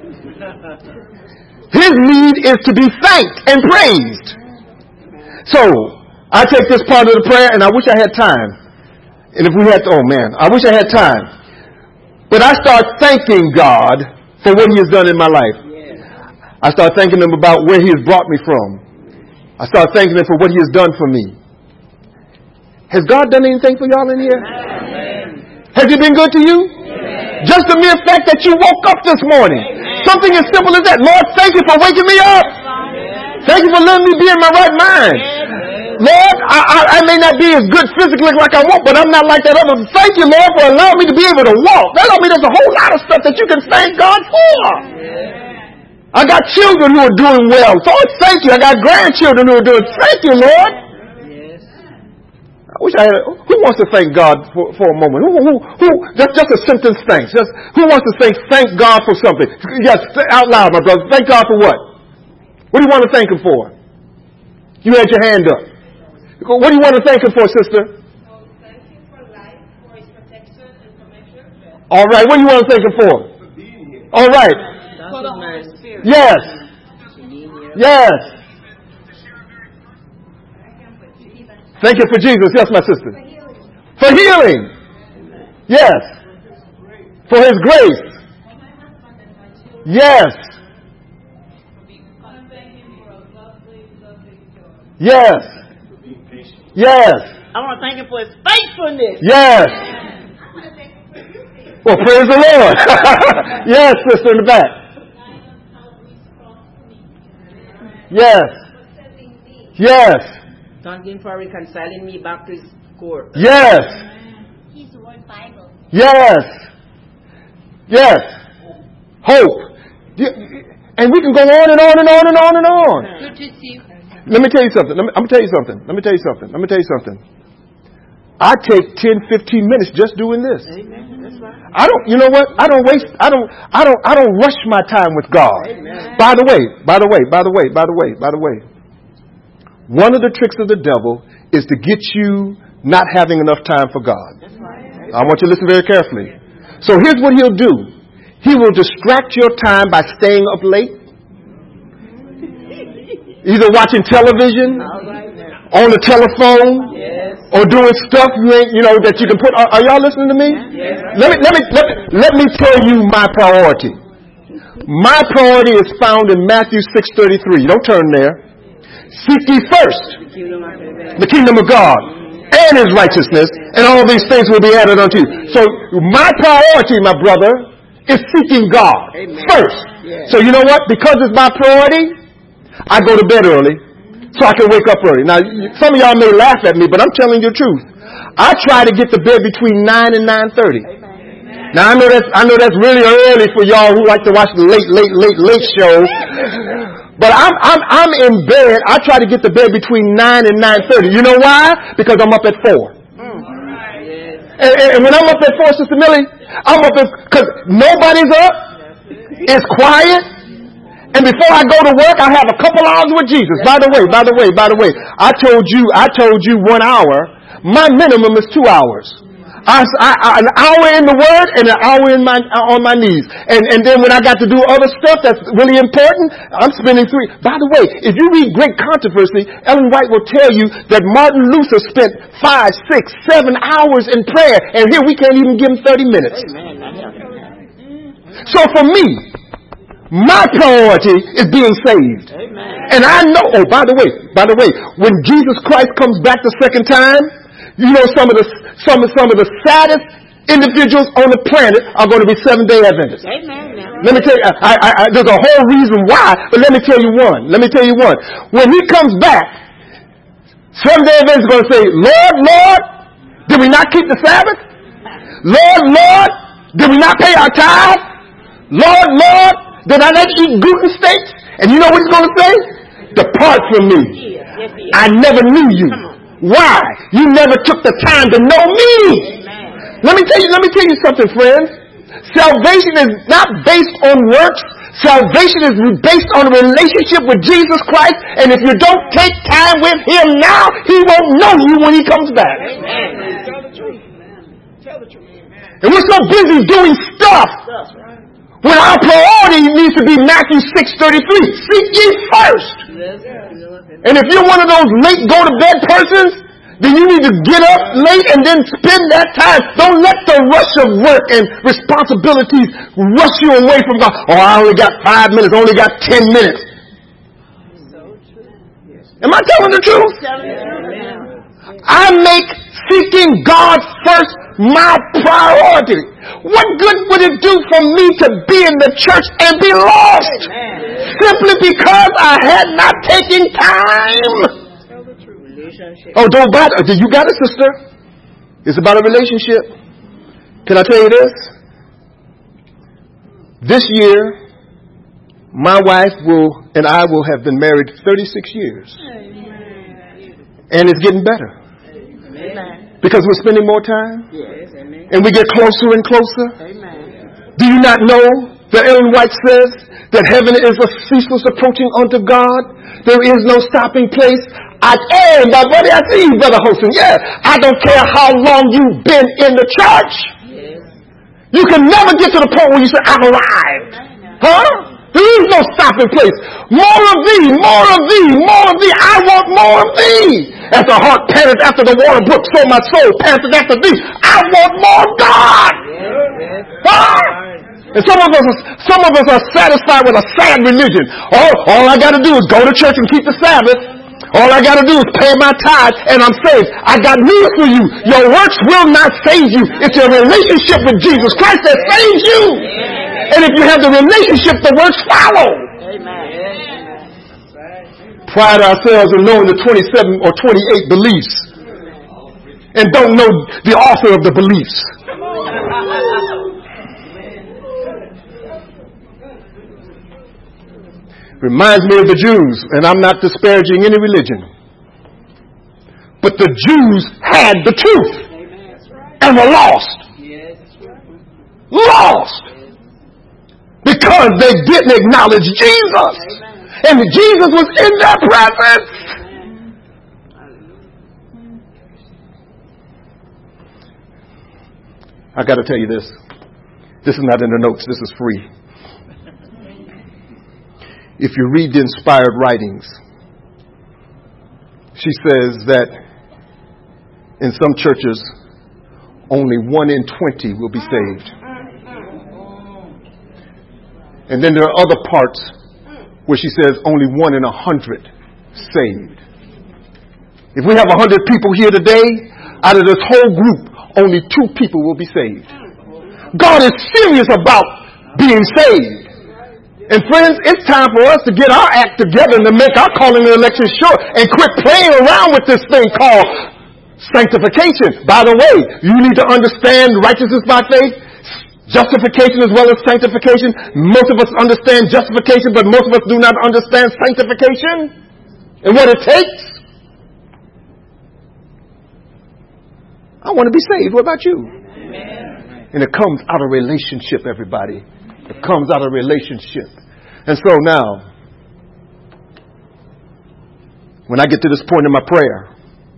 His need is to be thanked and praised. So, I take this part of the prayer, and I wish I had time. And if we had to, I wish I had time. But I start thanking God for what he has done in my life. I start thanking him about where he has brought me from. I start thanking him for what he has done for me. Has God done anything for y'all in here? Has he been good to you? Just the mere fact that you woke up this morning. Something as simple as that. Lord, thank you for waking me up. Thank you for letting me be in my right mind. Lord, I may not be as good physically like I want, but I'm not like that other. Thank you, Lord, for allowing me to be able to walk. That don't mean there's a whole lot of stuff that you can thank God for. I got children who are doing well. So thank you. I got grandchildren who are doing. Thank you, Lord. I wish I had. Who wants to thank God for a moment? Who? Just a sentence thanks. Who wants to thank God for something? Yes, out loud, my brother. Thank God for what? What do you want to thank him for? You had your hand up. What do you want to thank him for, sister? Thank you for life, for his protection, and for my children. All right. What do you want to thank him for? All right. For the Holy Spirit. Yes. Yes. Thank you for Jesus. Yes, my sister. For healing. Yes. For his grace. Yes. Yes. Yes. I want to thank him for his faithfulness. Yes. Well, praise the Lord. Yes, sister in the back. Yes. Yes. Thank him for reconciling me back to his court. Yes. His word Bible. Yes. Yes. Hope. And we can go on and on and on and on and on. Good to see you. Let me tell you something. Let me tell you something. I take 10, 15 minutes just doing this. Amen. That's right. I don't, you know what? I don't rush my time with God. Amen. By the way, one of the tricks of the devil is to get you not having enough time for God. I want you to listen very carefully. So here's what he'll do. He will distract your time by staying up late, either watching television, on the telephone, or doing stuff that you can put. Are y'all listening to me? Let me tell you my priority. My priority is found in Matthew 6:33. Don't turn there. Seek ye first the kingdom of God and His righteousness, and all these things will be added unto you. So my priority, my brother, is seeking God first. So you know what? Because it's my priority, I go to bed early so I can wake up early. Now, some of y'all may laugh at me, but I'm telling you the truth. I try to get to bed between 9 and 9:30. Now, I know that's really early for y'all who like to watch the late show. But I'm in bed. I try to get to bed between 9 and 9:30. You know why? Because I'm up at 4. And when I'm up at 4, Sister Millie, I'm up because nobody's up. It's quiet. And before I go to work, I have a couple hours with Jesus. By the way, I told you 1 hour. My minimum is 2 hours. An hour in the Word and an hour on my knees. And then when I got to do other stuff that's really important, I'm spending 3. By the way, if you read Great Controversy, Ellen White will tell you that Martin Luther spent 5, 6, 7 hours in prayer. And here we can't even give him 30 minutes. So for me, my priority is being saved. Amen. And I know, by the way, when Jesus Christ comes back the second time, you know some of the saddest individuals on the planet are going to be Seventh-day Adventists. Amen. Let me tell you, there's a whole reason why, but let me tell you one. When he comes back, Seventh-day Adventists are going to say, Lord, did we not keep the Sabbath? Lord, did we not pay our tithe? Lord, did I not eat gluten steaks? And you know what he's going to say? Depart from me. I never knew you. Why? You never took the time to know me. Let me tell you something, friends. Salvation is not based on works. Salvation is based on a relationship with Jesus Christ. And if you don't take time with Him now, He won't know you when He comes back. Tell the truth. And we're so busy doing stuff. When our priority needs to be Matthew 6:33. Seek ye first. And if you're one of those late go-to-bed persons, then you need to get up late and then spend that time. Don't let the rush of work and responsibilities rush you away from God. Oh, I only got 5 minutes, only got 10 minutes. Am I telling the truth? I make seeking God first my priority. What good would it do for me to be in the church and be lost? Simply because I had not taken time. Oh, don't bother. You got it, sister. It's about a relationship. Can I tell you this? This year, my wife and I will have been married 36 years. And it's getting better. Because we're spending more time. And we get closer and closer. Do you not know that Ellen White says that heaven is a ceaseless approaching unto God? There is no stopping place. I see you, Brother Holson. Yeah, I don't care how long you've been in the church. You can never get to the point where you say, I've arrived. Huh? There is no stopping place. More of thee, more of thee, more of thee. I want more of thee. As the heart panteth after the water brook, so my soul panteth after thee. I want more of God. Huh? And some of us are satisfied with a sad religion. All I got to do is go to church and keep the Sabbath. All I got to do is pay my tithe and I'm saved. I got news for you. Your works will not save you. It's your relationship with Jesus Christ that saves you. And if you have the relationship, the works follow. Pride ourselves in knowing the 27 or 28 beliefs and don't know the author of the beliefs. Reminds me of the Jews, and I'm not disparaging any religion. But the Jews had the truth and were lost. lost because they didn't acknowledge Jesus. And Jesus was in their presence. I got to tell you this. This is not in the notes. This is free. If you read the inspired writings, she says that in some churches, only 1 in 20 will be saved. And then there are other parts where she says only 1 in 100 saved. If we have 100 people here today, out of this whole group, only 2 people will be saved. God is serious about being saved. And friends, it's time for us to get our act together and to make our calling and election sure and quit playing around with this thing called sanctification. By the way, you need to understand righteousness by faith, justification as well as sanctification. Most of us understand justification, but most of us do not understand sanctification and what it takes. I want to be saved. What about you? Amen. And it comes out of relationship, everybody. It comes out of relationship. And so now, when I get to this point in my prayer,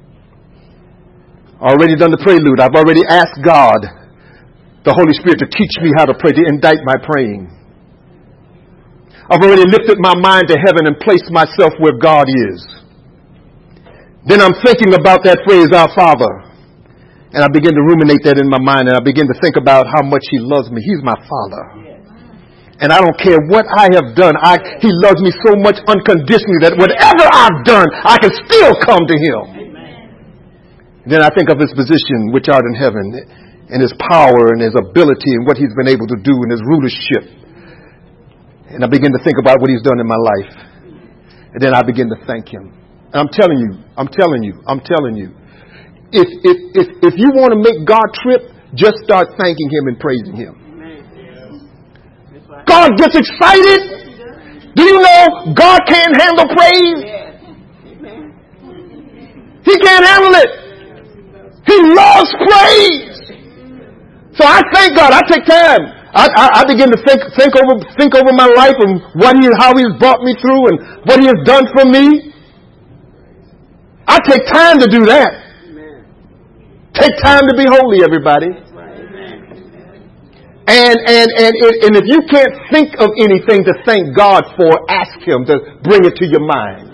I've already done the prelude. I've already asked God, the Holy Spirit, to teach me how to pray, to indict my praying. I've already lifted my mind to heaven and placed myself where God is. Then I'm thinking about that phrase, our Father. And I begin to ruminate that in my mind, and I begin to think about how much He loves me. He's my Father. And I don't care what I have done. He loves me so much unconditionally that whatever I've done, I can still come to Him. Amen. Then I think of His position which art in heaven, and His power and His ability and what He's been able to do in His rulership. And I begin to think about what He's done in my life. And then I begin to thank Him. And I'm telling you. If you want to make God trip, just start thanking Him and praising Him. God gets excited. Do you know God can't handle praise? He can't handle it. He loves praise. So I thank God. I take time. I begin to think over my life and how He's brought me through and what He has done for me. I take time to do that. Take time to be holy, everybody. And if you can't think of anything to thank God for, ask Him to bring it to your mind.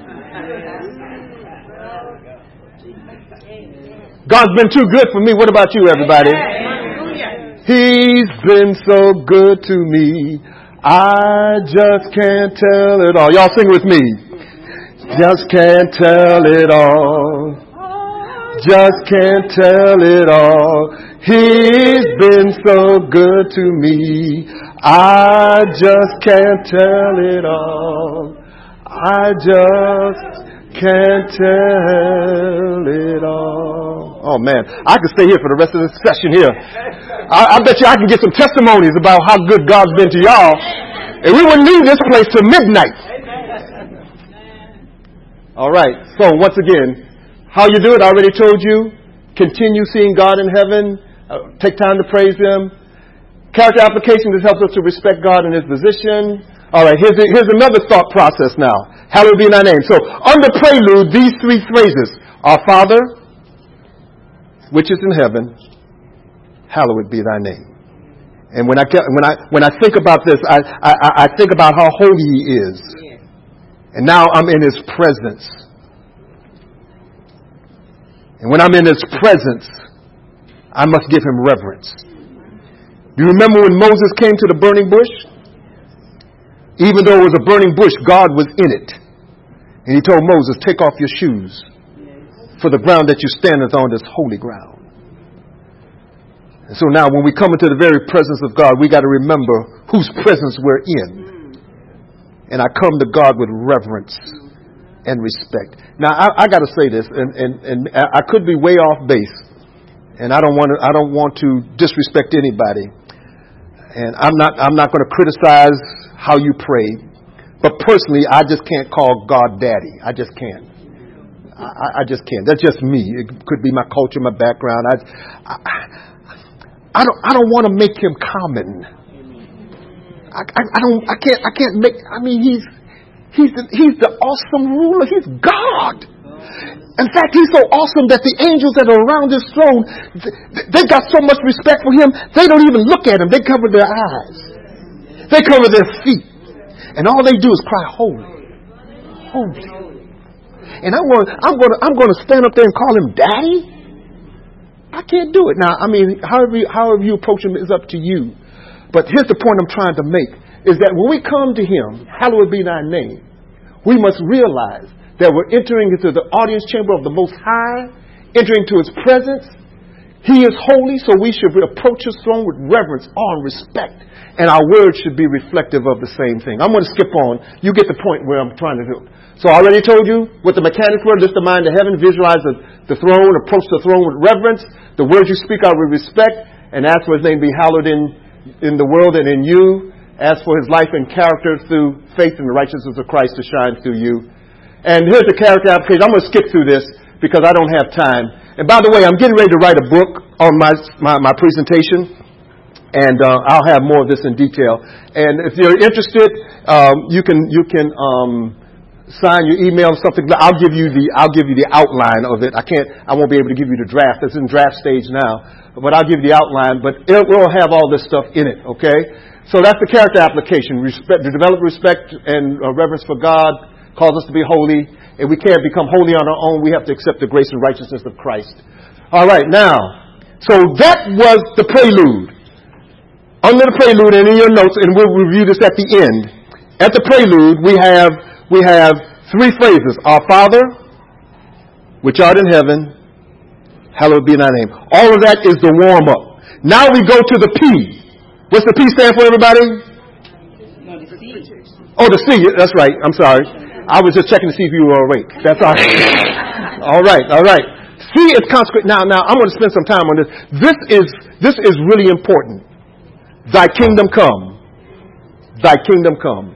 God's been too good for me. What about you, everybody? He's been so good to me. I just can't tell it all. Y'all sing with me. Just can't tell it all. Just can't tell it all. He's been so good to me. I just can't tell it all. I just can't tell it all. Oh man, I could stay here for the rest of this session here. I bet you I can get some testimonies about how good God's been to y'all. And we wouldn't leave this place till midnight. All right, so once again, how you do it, I already told you. Continue seeing God in heaven. Take time to praise Him. Character application, this helps us to respect God in His position. All right, here's another thought process now. Hallowed be thy name. So, under prelude, these 3 phrases. Our Father, which is in heaven, hallowed be thy name. And when I think about this, I think about how holy He is. And now I'm in His presence. And when I'm in His presence, I must give Him reverence. Do you remember when Moses came to the burning bush? Even though it was a burning bush, God was in it. And He told Moses, take off your shoes, for the ground that you stand on is holy ground. And so now when we come into the very presence of God, we got to remember whose presence we're in. And I come to God with reverence and respect. Now I got to say this, and I could be way off base, and I don't want to disrespect anybody, and I'm not going to criticize how you pray, but personally, I just can't call God Daddy. I just can't. I just can't. That's just me. It could be my culture, my background. I don't want to make him common. I can't make, he's the awesome ruler. He's God. In fact, he's so awesome that the angels that are around his throne, they got so much respect for him, they don't even look at him. They cover their eyes. They cover their feet. And all they do is cry, holy, holy. And I'm going to stand up there and call him daddy? I can't do it. Now, however you approach him is up to you. But here's the point I'm trying to make, is that when we come to him, hallowed be thy name, we must realize that we're entering into the audience chamber of the Most High, entering into his presence. He is holy, so we should approach his throne with reverence, awe, and respect. And our words should be reflective of the same thing. I'm going to skip on. You get the point where I'm trying to do. So I already told you what the mechanics were. Lift the mind to heaven, visualize the throne, approach the throne with reverence. The words you speak are with respect, and ask for his name to be hallowed in the world and in you. Ask for his life and character through faith and the righteousness of Christ to shine through you. And here's the character application. I'm going to skip through this because I don't have time. And by the way, I'm getting ready to write a book on my presentation. And I'll have more of this in detail. And if you're interested, you can sign your email or something. I'll give you the outline of it. I won't be able to give you the draft. It's in draft stage now, but I'll give you the outline. But it will have all this stuff in it. Okay. So that's the character application. To develop respect and reverence for God, calls us to be holy, and we can't become holy on our own. We have to accept the grace and righteousness of Christ. All right. Now, so that was the prelude. Under the prelude and in your notes, and we'll review this at the end. At the prelude, we have three phrases. Our Father, which art in heaven, hallowed be thy name. All of that is the warm-up. Now we go to the P. What's the P stand for, everybody? No, the C. Oh, the C. That's right. I'm sorry. I was just checking to see if you were awake. That's all right. All right. C is consecrate. Now I'm going to spend some time on this. This is really important. Thy kingdom come. Thy kingdom come.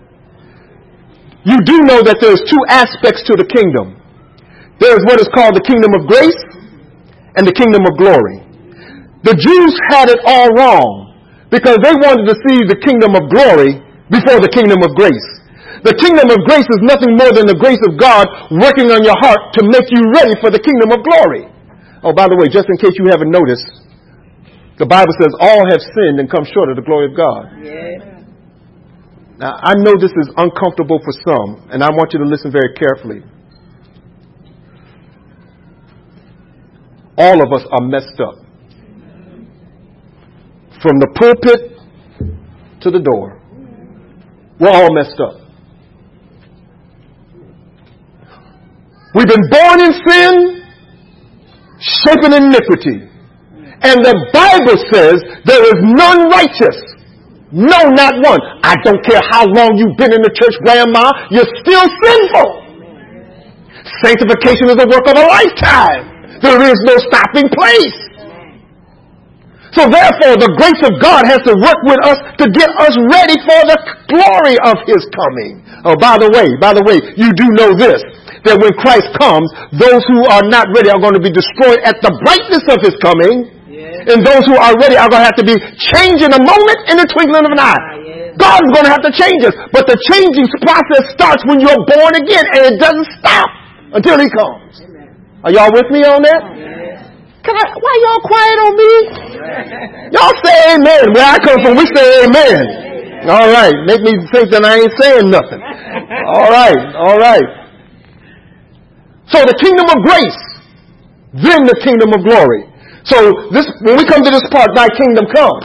You do know that there's two aspects to the kingdom. There's what is called the kingdom of grace and the kingdom of glory. The Jews had it all wrong because they wanted to see the kingdom of glory before the kingdom of grace. The kingdom of grace is nothing more than the grace of God working on your heart to make you ready for the kingdom of glory. Oh, by the way, just in case you haven't noticed, the Bible says all have sinned and come short of the glory of God. Yeah. Now, I know this is uncomfortable for some, and I want you to listen very carefully. All of us are messed up. From the pulpit to the door. We're all messed up. We've been born in sin, shapen in iniquity. And the Bible says there is none righteous. No, not one. I don't care how long you've been in the church, grandma, you're still sinful. Sanctification is the work of a lifetime. There is no stopping place. So therefore, the grace of God has to work with us to get us ready for the glory of his coming. Oh, by the way, you do know this, that when Christ comes, those who are not ready are going to be destroyed at the brightness of his coming. And those who are ready are going to have to be changed in a moment, in the twinkling of an eye. God is going to have to change us. But the changing process starts when you're born again, and it doesn't stop until he comes. Are y'all with me on that? Why y'all quiet on me? Y'all say amen. Where I come from, we say amen. All right. Make me think that I ain't saying nothing. All right. So the kingdom of grace, then the kingdom of glory. So when we come to this part, thy kingdom come,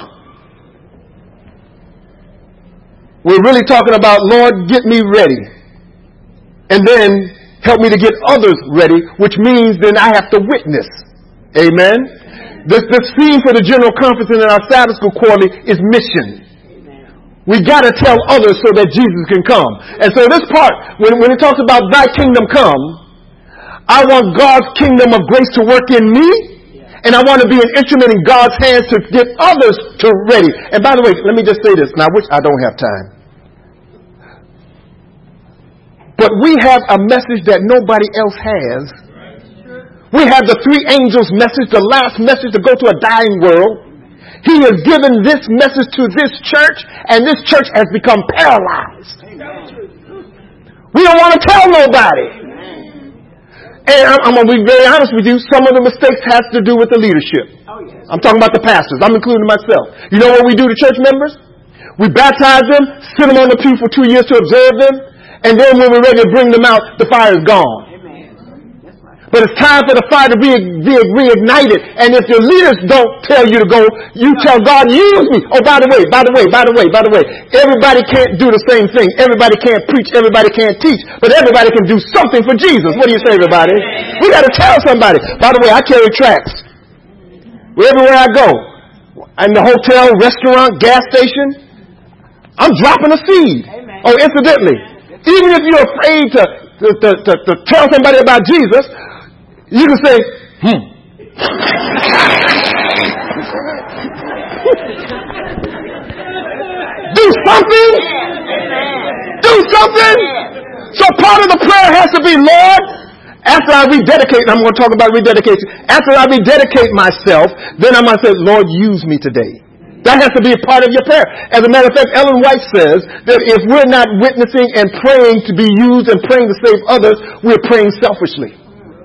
we're really talking about, Lord, get me ready. And then help me to get others ready, which means then I have to witness. Amen. This theme for the general conference in our Sabbath school quarterly is mission. We got to tell others so that Jesus can come. And so this part, when it talks about thy kingdom come, I want God's kingdom of grace to work in me. And I want to be an instrument in God's hands to get others to ready. And by the way, let me just say this. Now, I don't have time. But we have a message that nobody else has. We have the three angels' message, the last message to go to a dying world. He has given this message to this church, and this church has become paralyzed. We don't want to tell nobody. And I'm going to be very honest with you. Some of the mistakes has to do with the leadership. I'm talking about the pastors. I'm including myself. You know what we do to church members? We baptize them, sit them on the pew for 2 years to observe them, and then when we're ready to bring them out, the fire is gone. But it's time for the fire to be reignited. And if your leaders don't tell you to go, you tell God, use me. Oh, by the way, everybody can't do the same thing. Everybody can't preach. Everybody can't teach. But everybody can do something for Jesus. What do you say, everybody? We got to tell somebody. By the way, I carry tracts. Everywhere I go, in the hotel, restaurant, gas station, I'm dropping a seed. Oh, incidentally, even if you're afraid to tell somebody about Jesus, you can say, do something. Do something. So part of the prayer has to be, Lord, after I rededicate, and I'm going to talk about rededication. After I rededicate myself, then I'm going to say, Lord, use me today. That has to be a part of your prayer. As a matter of fact, Ellen White says that if we're not witnessing and praying to be used and praying to save others, we're praying selfishly.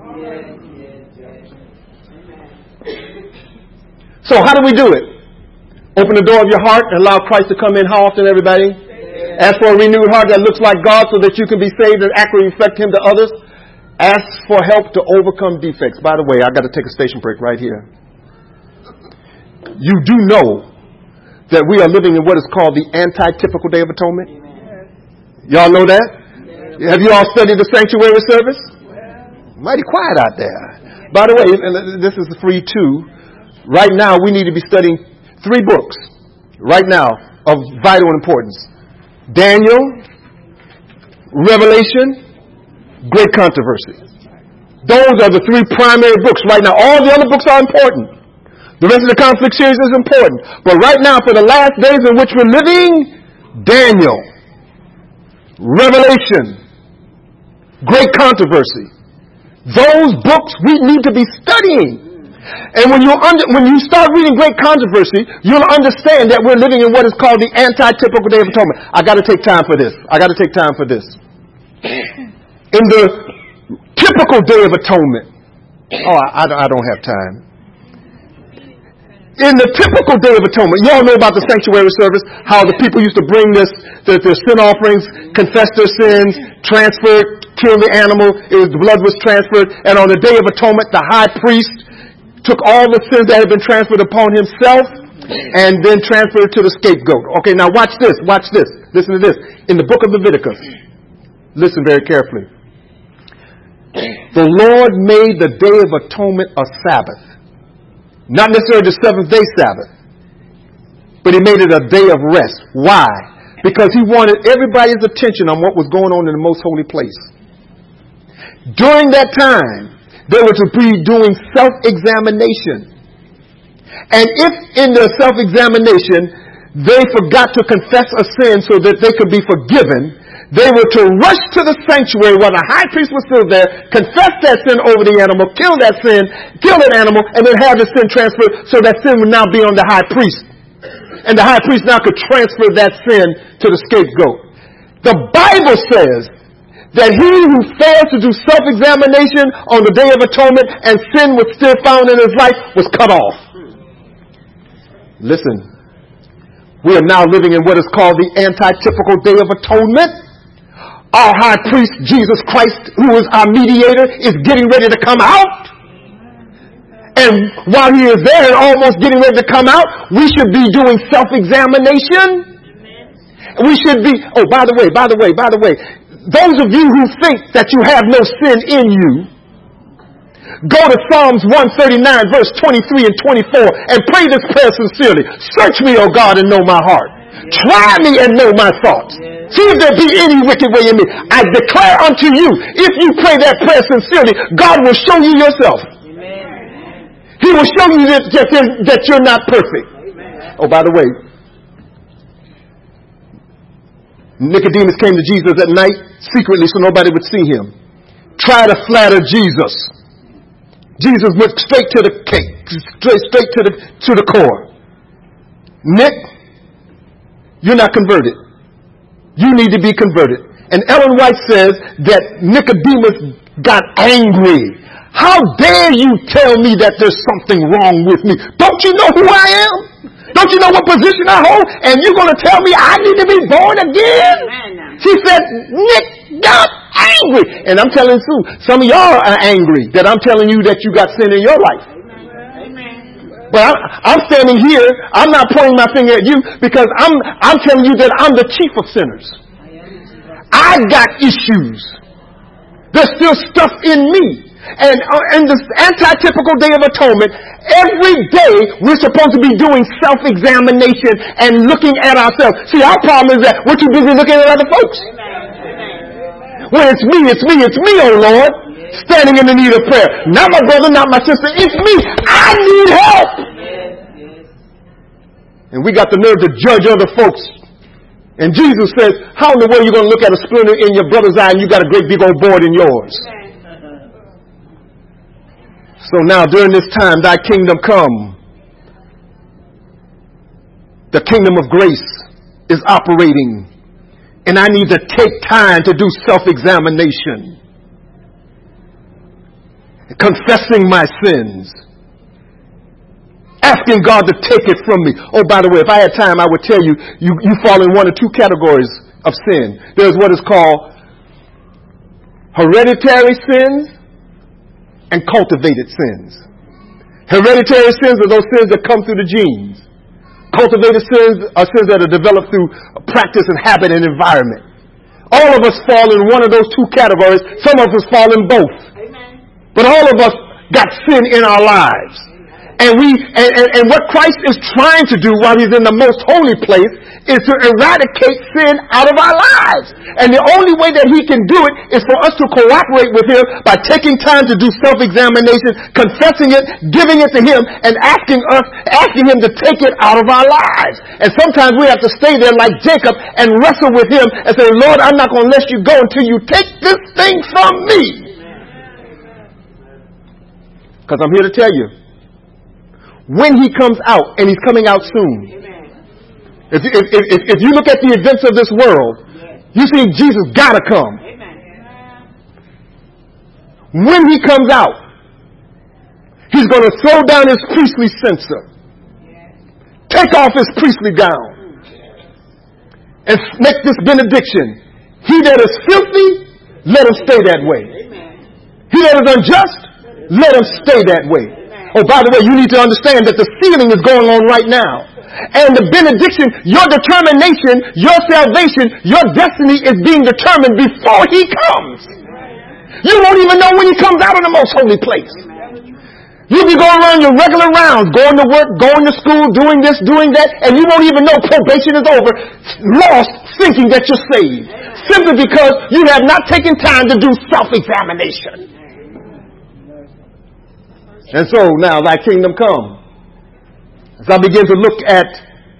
So how do we do it? Open the door of your heart and allow Christ to come in. How often, everybody? Ask for a renewed heart that looks like God so that you can be saved and accurately reflect Him to others. Ask for help to overcome defects. By the way, I got to take a station break right here. You do know that we are living in what is called the anti-typical Day of Atonement? Y'all know that? Have you all studied the sanctuary service? Mighty quiet out there. By the way, and this is free too. Right now, we need to be studying 3 books right now of vital importance. Daniel, Revelation, Great Controversy. Those are the 3 primary books right now. All the other books are important. The rest of the conflict series is important. But right now, for the last days in which we're living, Daniel, Revelation, Great Controversy. Those books we need to be studying. And when you start reading Great Controversy, you'll understand that we're living in what is called the anti-typical Day of Atonement. I got to take time for this. In the typical Day of Atonement. I don't have time. In the typical Day of Atonement, you all know about the sanctuary service, how the people used to bring their sin offerings, confess their sins, transfer, kill the animal. The blood was transferred. And on the Day of Atonement, the high priest took all the sins that had been transferred upon himself and then transferred it to the scapegoat. Okay, now watch this. Listen to this. In the book of Leviticus, listen very carefully. The Lord made the Day of Atonement a Sabbath. Not necessarily the 7th-day Sabbath, but He made it a day of rest. Why? Because He wanted everybody's attention on what was going on in the most holy place. During that time, they were to be doing self-examination. And if in their self-examination they forgot to confess a sin so that they could be forgiven, they were to rush to the sanctuary while the high priest was still there, confess that sin over the animal, kill that animal, and then have the sin transferred so that sin would now be on the high priest. And the high priest now could transfer that sin to the scapegoat. The Bible says that he who failed to do self-examination on the Day of Atonement and sin was still found in his life was cut off. Listen, we are now living in what is called the anti-typical Day of Atonement. Our high priest, Jesus Christ, who is our mediator, is getting ready to come out. And while He is there and almost getting ready to come out, we should be doing self-examination. We should be, by the way, those of you who think that you have no sin in you, go to Psalms 139, verse 23 and 24, and pray this prayer sincerely. Search me, O God, and know my heart. Try me and know my thoughts. See if there be any wicked way in me. I declare unto you, if you pray that prayer sincerely, God will show you yourself. Amen. He will show you that you're not perfect. Amen. Oh, by the way, Nicodemus came to Jesus at night secretly so nobody would see him. Try to flatter Jesus. Jesus went straight to the cake, straight to the core. Nick, you're not converted. You need to be converted. And Ellen White says that Nicodemus got angry. How dare you tell me that there's something wrong with me? Don't you know who I am? Don't you know what position I hold? And you're going to tell me I need to be born again? She said, Nick got angry. And I'm telling Sue, some of y'all are angry that I'm telling you that you got sin in your life. But I'm standing here, I'm not pointing my finger at you because I'm telling you that I'm the chief of sinners. I got issues. There's still stuff in me. And in this anti-typical Day of Atonement, every day we're supposed to be doing self-examination and looking at ourselves. See, our problem is that we're too busy looking at other folks. When it's me, oh Lord, standing in the need of prayer. Not my brother, not my sister. It's me. I need help. And we got the nerve to judge other folks. And Jesus says, how in the world are you going to look at a splinter in your brother's eye and you got a great big old board in yours? So now during this time, thy kingdom come. The kingdom of grace is operating. And I need to take time to do self-examination. Confessing my sins. Asking God to take it from me. Oh, by the way, if I had time, I would tell you, you fall in one or two categories of sin. There's what is called hereditary sins and cultivated sins. Hereditary sins are those sins that come through the genes. Cultivated sins are sins that are developed through practice and habit and environment. All of us fall in one of those two categories. Some of us fall in both. Amen. But all of us got sin in our lives. And what Christ is trying to do while he's in the most holy place is to eradicate sin out of our lives. And the only way that he can do it is for us to cooperate with him by taking time to do self-examination, confessing it, giving it to him, and asking him to take it out of our lives. And sometimes we have to stay there like Jacob and wrestle with him and say, Lord, I'm not going to let you go until you take this thing from me. Because I'm here to tell you, when he comes out, and he's coming out soon. If you look at the events of this world, you see Jesus gotta come. When he comes out, he's going to throw down his priestly censer, take off his priestly gown, and make this benediction. He that is filthy, let him stay that way. He that is unjust, let him stay that way. Oh, by the way, you need to understand that the sealing is going on right now. And the benediction, your determination, your salvation, your destiny is being determined before he comes. You won't even know when he comes out of the most holy place. You'll be going around your regular rounds, going to work, going to school, doing this, doing that, and you won't even know probation is over, lost, thinking that you're saved. Simply because you have not taken time to do self-examination. And so now thy kingdom come. As I begin to look at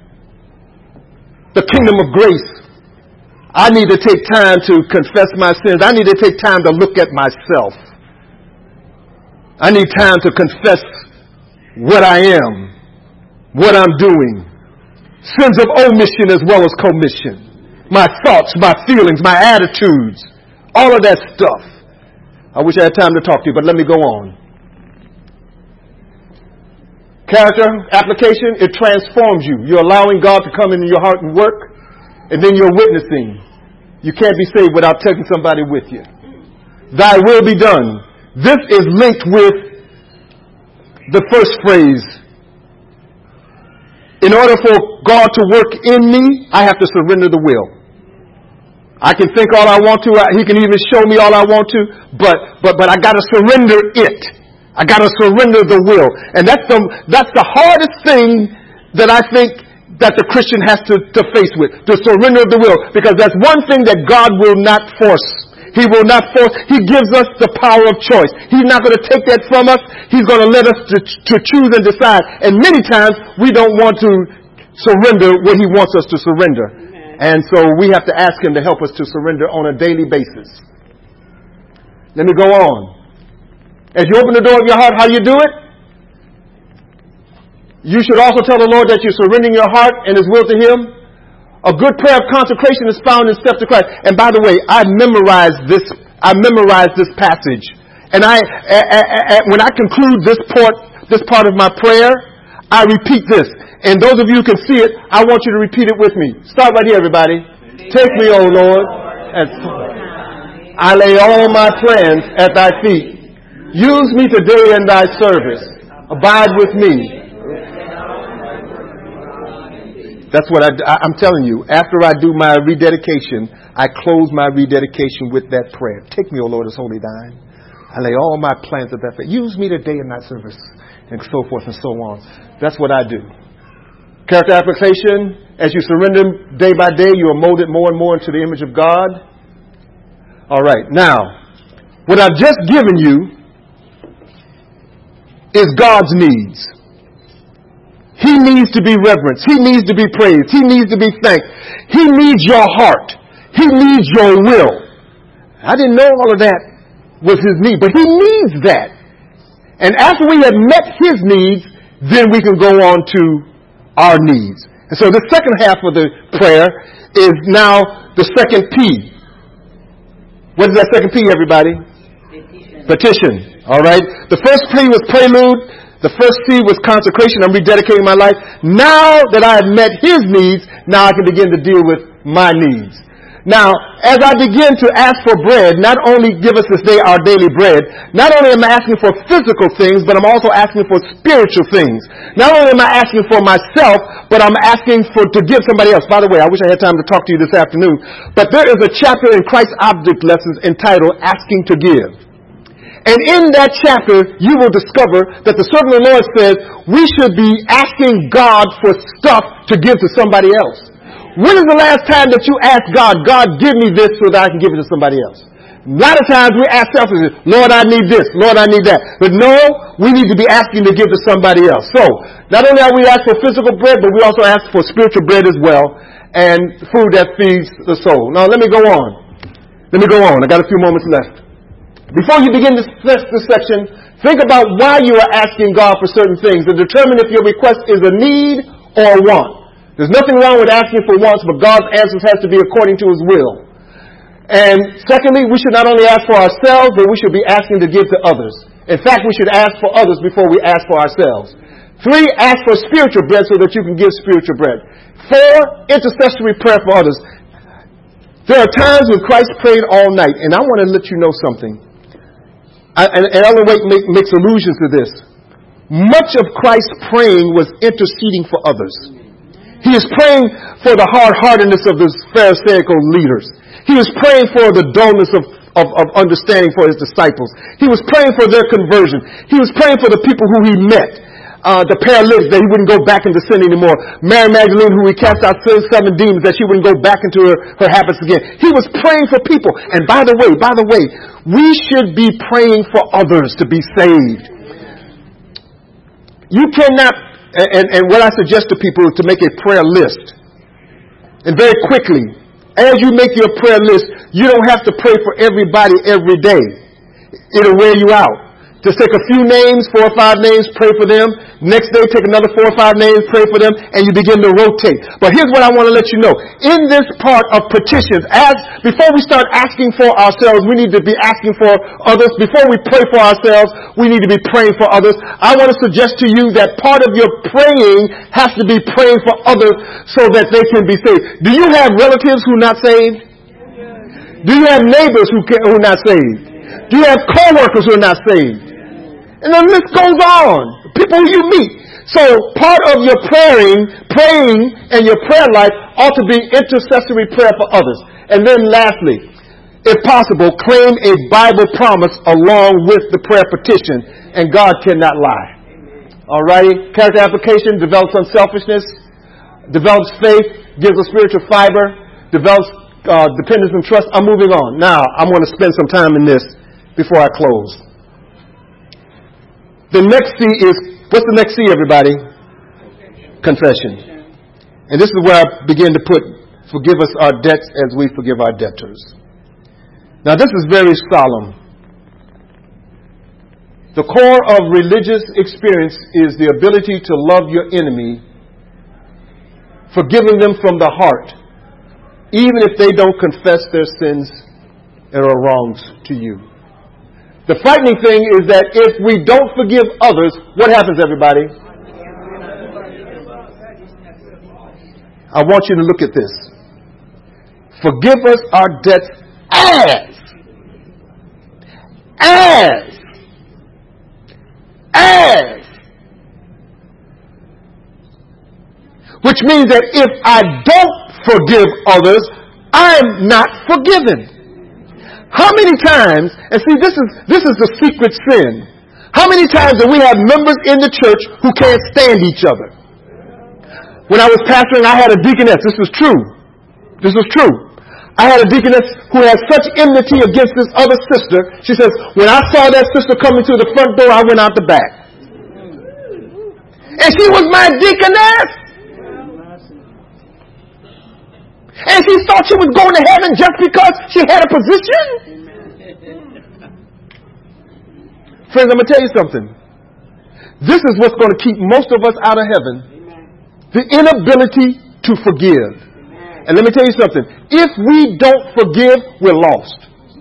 the kingdom of grace, I need to take time to confess my sins. I need to take time to look at myself. I need time to confess what I am, what I'm doing. Sins of omission as well as commission. My thoughts, my feelings, my attitudes, all of that stuff. I wish I had time to talk to you, but let me go on. Character application, it transforms you. You're allowing God to come into your heart and work, and then you're witnessing. You can't be saved without taking somebody with you. Thy will be done. This is linked with the first phrase. In order for God to work in me, I have to surrender the will. I can think all I want to. He can even show me all I want to, but I got to surrender it. I got to surrender the will. And that's the hardest thing that I think that the Christian has to face with, to surrender the will. Because that's one thing that God will not force. He will not force. He gives us the power of choice. He's not going to take that from us. He's going to let us to choose and decide. And many times we don't want to surrender what he wants us to surrender. And so we have to ask him to help us to surrender on a daily basis. Let me go on. As you open the door of your heart, how do you do it? You should also tell the Lord that you're surrendering your heart and His will to Him. A good prayer of consecration is found in Steps to Christ. And by the way, I memorized this passage. And when I conclude this part of my prayer, I repeat this. And those of you who can see it, I want you to repeat it with me. Start right here, everybody. Take me, O Lord, as I lay all my plans at thy feet. Use me today in thy service. Abide with me. That's what I'm telling you. After I do my rededication, I close my rededication with that prayer. Take me, O Lord, as wholly thine. I lay all my plans at thy feet. Use me today in thy service, and so forth and so on. That's what I do. Character application. As you surrender day by day, you are molded more and more into the image of God. All right. Now, what I've just given you is God's needs. He needs to be reverenced. He needs to be praised. He needs to be thanked. He needs your heart. He needs your will. I didn't know all of that was His need, but He needs that. And after we have met His needs, then we can go on to our needs. And so the second half of the prayer is now the second P. What is that second P, everybody? Petition. All right. The first P was prelude. The first C was consecration. I'm rededicating my life. Now that I have met His needs, now I can begin to deal with my needs. Now, as I begin to ask for bread, not only give us this day our daily bread, not only am I asking for physical things, but I'm also asking for spiritual things. Not only am I asking for myself, but I'm asking to give somebody else. By the way, I wish I had time to talk to you this afternoon, but there is a chapter in Christ's Object Lessons entitled Asking to Give. And in that chapter, you will discover that the servant of the Lord says we should be asking God for stuff to give to somebody else. When is the last time that you asked God, God, give me this so that I can give it to somebody else? A lot of times we ask selfishly, Lord, I need this. Lord, I need that. But no, we need to be asking to give to somebody else. So, not only are we asking for physical bread, but we also ask for spiritual bread as well, and food that feeds the soul. Now, let me go on. I got a few moments left. Before you begin this section, think about why you are asking God for certain things and determine if your request is a need or a want. There's nothing wrong with asking for wants, but God's answers has to be according to His will. And secondly, we should not only ask for ourselves, but we should be asking to give to others. In fact, we should ask for others before we ask for ourselves. 3, ask for spiritual bread so that you can give spiritual bread. 4, intercessory prayer for others. There are times when Christ prayed all night, and I want to let you know something. And Ellen White makes allusions to this. Much of Christ's praying was interceding for others. He is praying for the hard-heartedness of the Pharisaical leaders. He was praying for the dullness of understanding for His disciples. He was praying for their conversion. He was praying for the people who He met. The paralytic, that he wouldn't go back into sin anymore. Mary Magdalene, who He cast out 7 demons, that she wouldn't go back into her habits again. He was praying for people. And by the way, we should be praying for others to be saved. You cannot, and what I suggest to people is to make a prayer list. And very quickly, as you make your prayer list, you don't have to pray for everybody every day. It'll wear you out. Just take a few names, 4 or 5 names, pray for them. Next day, take another 4 or 5 names, pray for them, and you begin to rotate. But here's what I want to let you know. In this part of petitions, before we start asking for ourselves, we need to be asking for others. Before we pray for ourselves, we need to be praying for others. I want to suggest to you that part of your praying has to be praying for others so that they can be saved. Do you have relatives who are not saved? Do you have neighbors who are not saved? Do you have co-workers who are not saved? And the list goes on. People who you meet. So part of your praying and your prayer life ought to be intercessory prayer for others. And then lastly, if possible, claim a Bible promise along with the prayer petition. And God cannot lie. Alrighty? Character application develops unselfishness, develops faith, gives a spiritual fiber, develops dependence and trust. I'm moving on. Now, I'm going to spend some time in this before I close. The next C is, what's the next C, everybody? Confession. And this is where I begin to put, forgive us our debts as we forgive our debtors. Now, this is very solemn. The core of religious experience is the ability to love your enemy, forgiving them from the heart, even if they don't confess their sins and are wrongs to you. The frightening thing is that if we don't forgive others, what happens, everybody? I want you to look at this. Forgive us our debts as. Which means that if I don't forgive others, I'm not forgiven. How many times, and see, this is the secret sin. How many times do we have members in the church who can't stand each other? When I was pastoring, I had a deaconess. This was true. I had a deaconess who had such enmity against this other sister. She says, when I saw that sister coming through the front door, I went out the back. And she was my deaconess. And she thought she was going to heaven just because she had a position. Friends, I'm going to tell you something. This is what's going to keep most of us out of heaven. The inability to forgive. And let me tell you something. If we don't forgive, we're lost.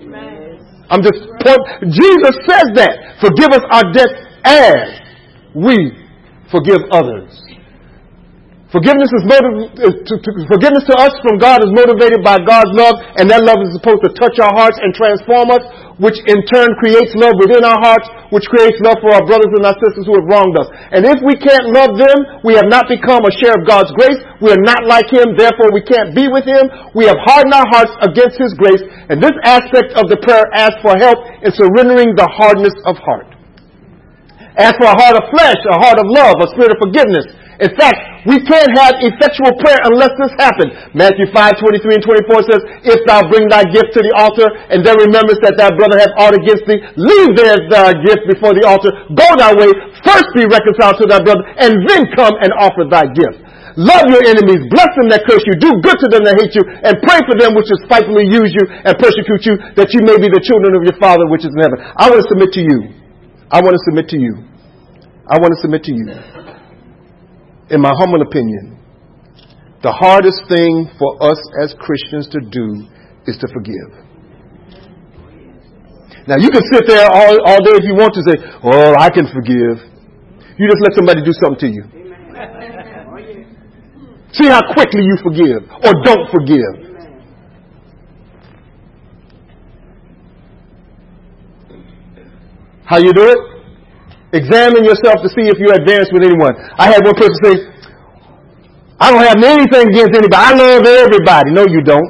Jesus says that. Forgive us our debts as we forgive others. Forgiveness to us from God is motivated by God's love, and that love is supposed to touch our hearts and transform us, which in turn creates love within our hearts, which creates love for our brothers and our sisters who have wronged us. And if we can't love them, we have not become a share of God's grace. We are not like Him, therefore we can't be with Him. We have hardened our hearts against His grace, and this aspect of the prayer asks for help in surrendering the hardness of heart. Ask for a heart of flesh, a heart of love, a spirit of forgiveness. In fact, we can't have effectual prayer unless this happens. Matthew 5:23 and 24 says, if thou bring thy gift to the altar, and there rememberest that thy brother hath aught against thee, leave there thy gift before the altar, go thy way, first be reconciled to thy brother, and then come and offer thy gift. Love your enemies, bless them that curse you, do good to them that hate you, and pray for them which despitefully use you and persecute you, that you may be the children of your Father which is in heaven. I want to submit to you. In my humble opinion, the hardest thing for us as Christians to do is to forgive. Now, you can sit there all day if you want to say, oh, I can forgive. You just let somebody do something to you. See how quickly you forgive or don't forgive. How you do it? Examine yourself to see if you're advanced with anyone. I had one person say, I don't have anything against anybody. I love everybody. No, you don't.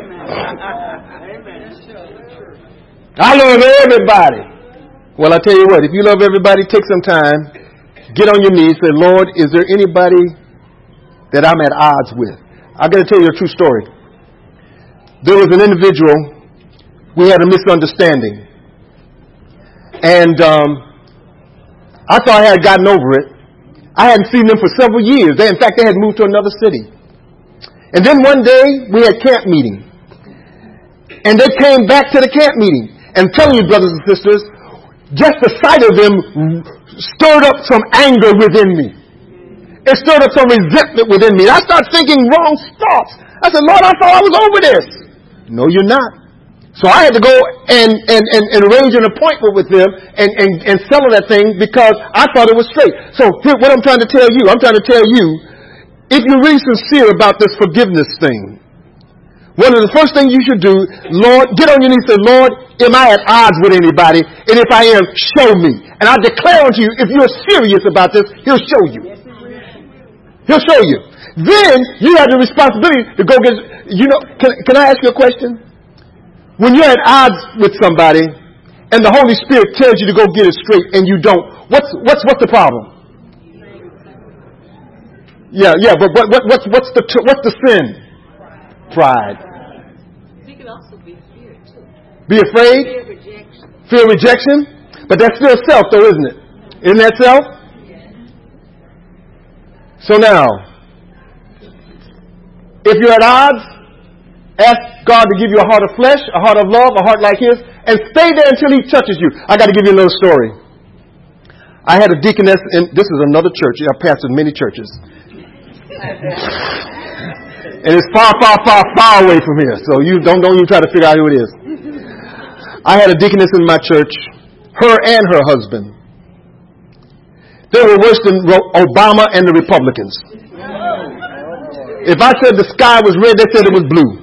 I love everybody. Well, I tell you what, if you love everybody, take some time, get on your knees, say, Lord, is there anybody that I'm at odds with? I'm going to tell you a true story. There was an individual, we had a misunderstanding. And I thought I had gotten over it. I hadn't seen them for several years. In fact, they had moved to another city. And then one day, we had camp meeting. And they came back to the camp meeting. And telling you, brothers and sisters, just the sight of them stirred up some anger within me. It stirred up some resentment within me. I started thinking wrong thoughts. I said, Lord, I thought I was over this. No, you're not. So I had to go and arrange an appointment with them and settle that thing because I thought it was straight. So here, what I'm trying to tell you, if you're really sincere about this forgiveness thing, one of the first things you should do, Lord, get on your knees and say, Lord, am I at odds with anybody? And if I am, show me. And I declare unto you, if you're serious about this, He'll show you. He'll show you. Then you have the responsibility to go get, can I ask you a question? When you're at odds with somebody and the Holy Spirit tells you to go get it straight and you don't, what's the problem? Yeah, but what's the sin? Pride. It can also be fear too. Be afraid? Fear of rejection. Fear of rejection? But that's still self though, isn't it? Isn't that self? Yes. So now, if you're at odds, ask God to give you a heart of flesh, a heart of love, a heart like His, and stay there until He touches you. I got to give you another story. I had a deaconess in, this is another church. I've pastored many churches. And it's far, far, far, far away from here. So you don't even try to figure out who it is. I had a deaconess in my church, her and her husband. They were worse than Obama and the Republicans. If I said the sky was red, they said it was blue.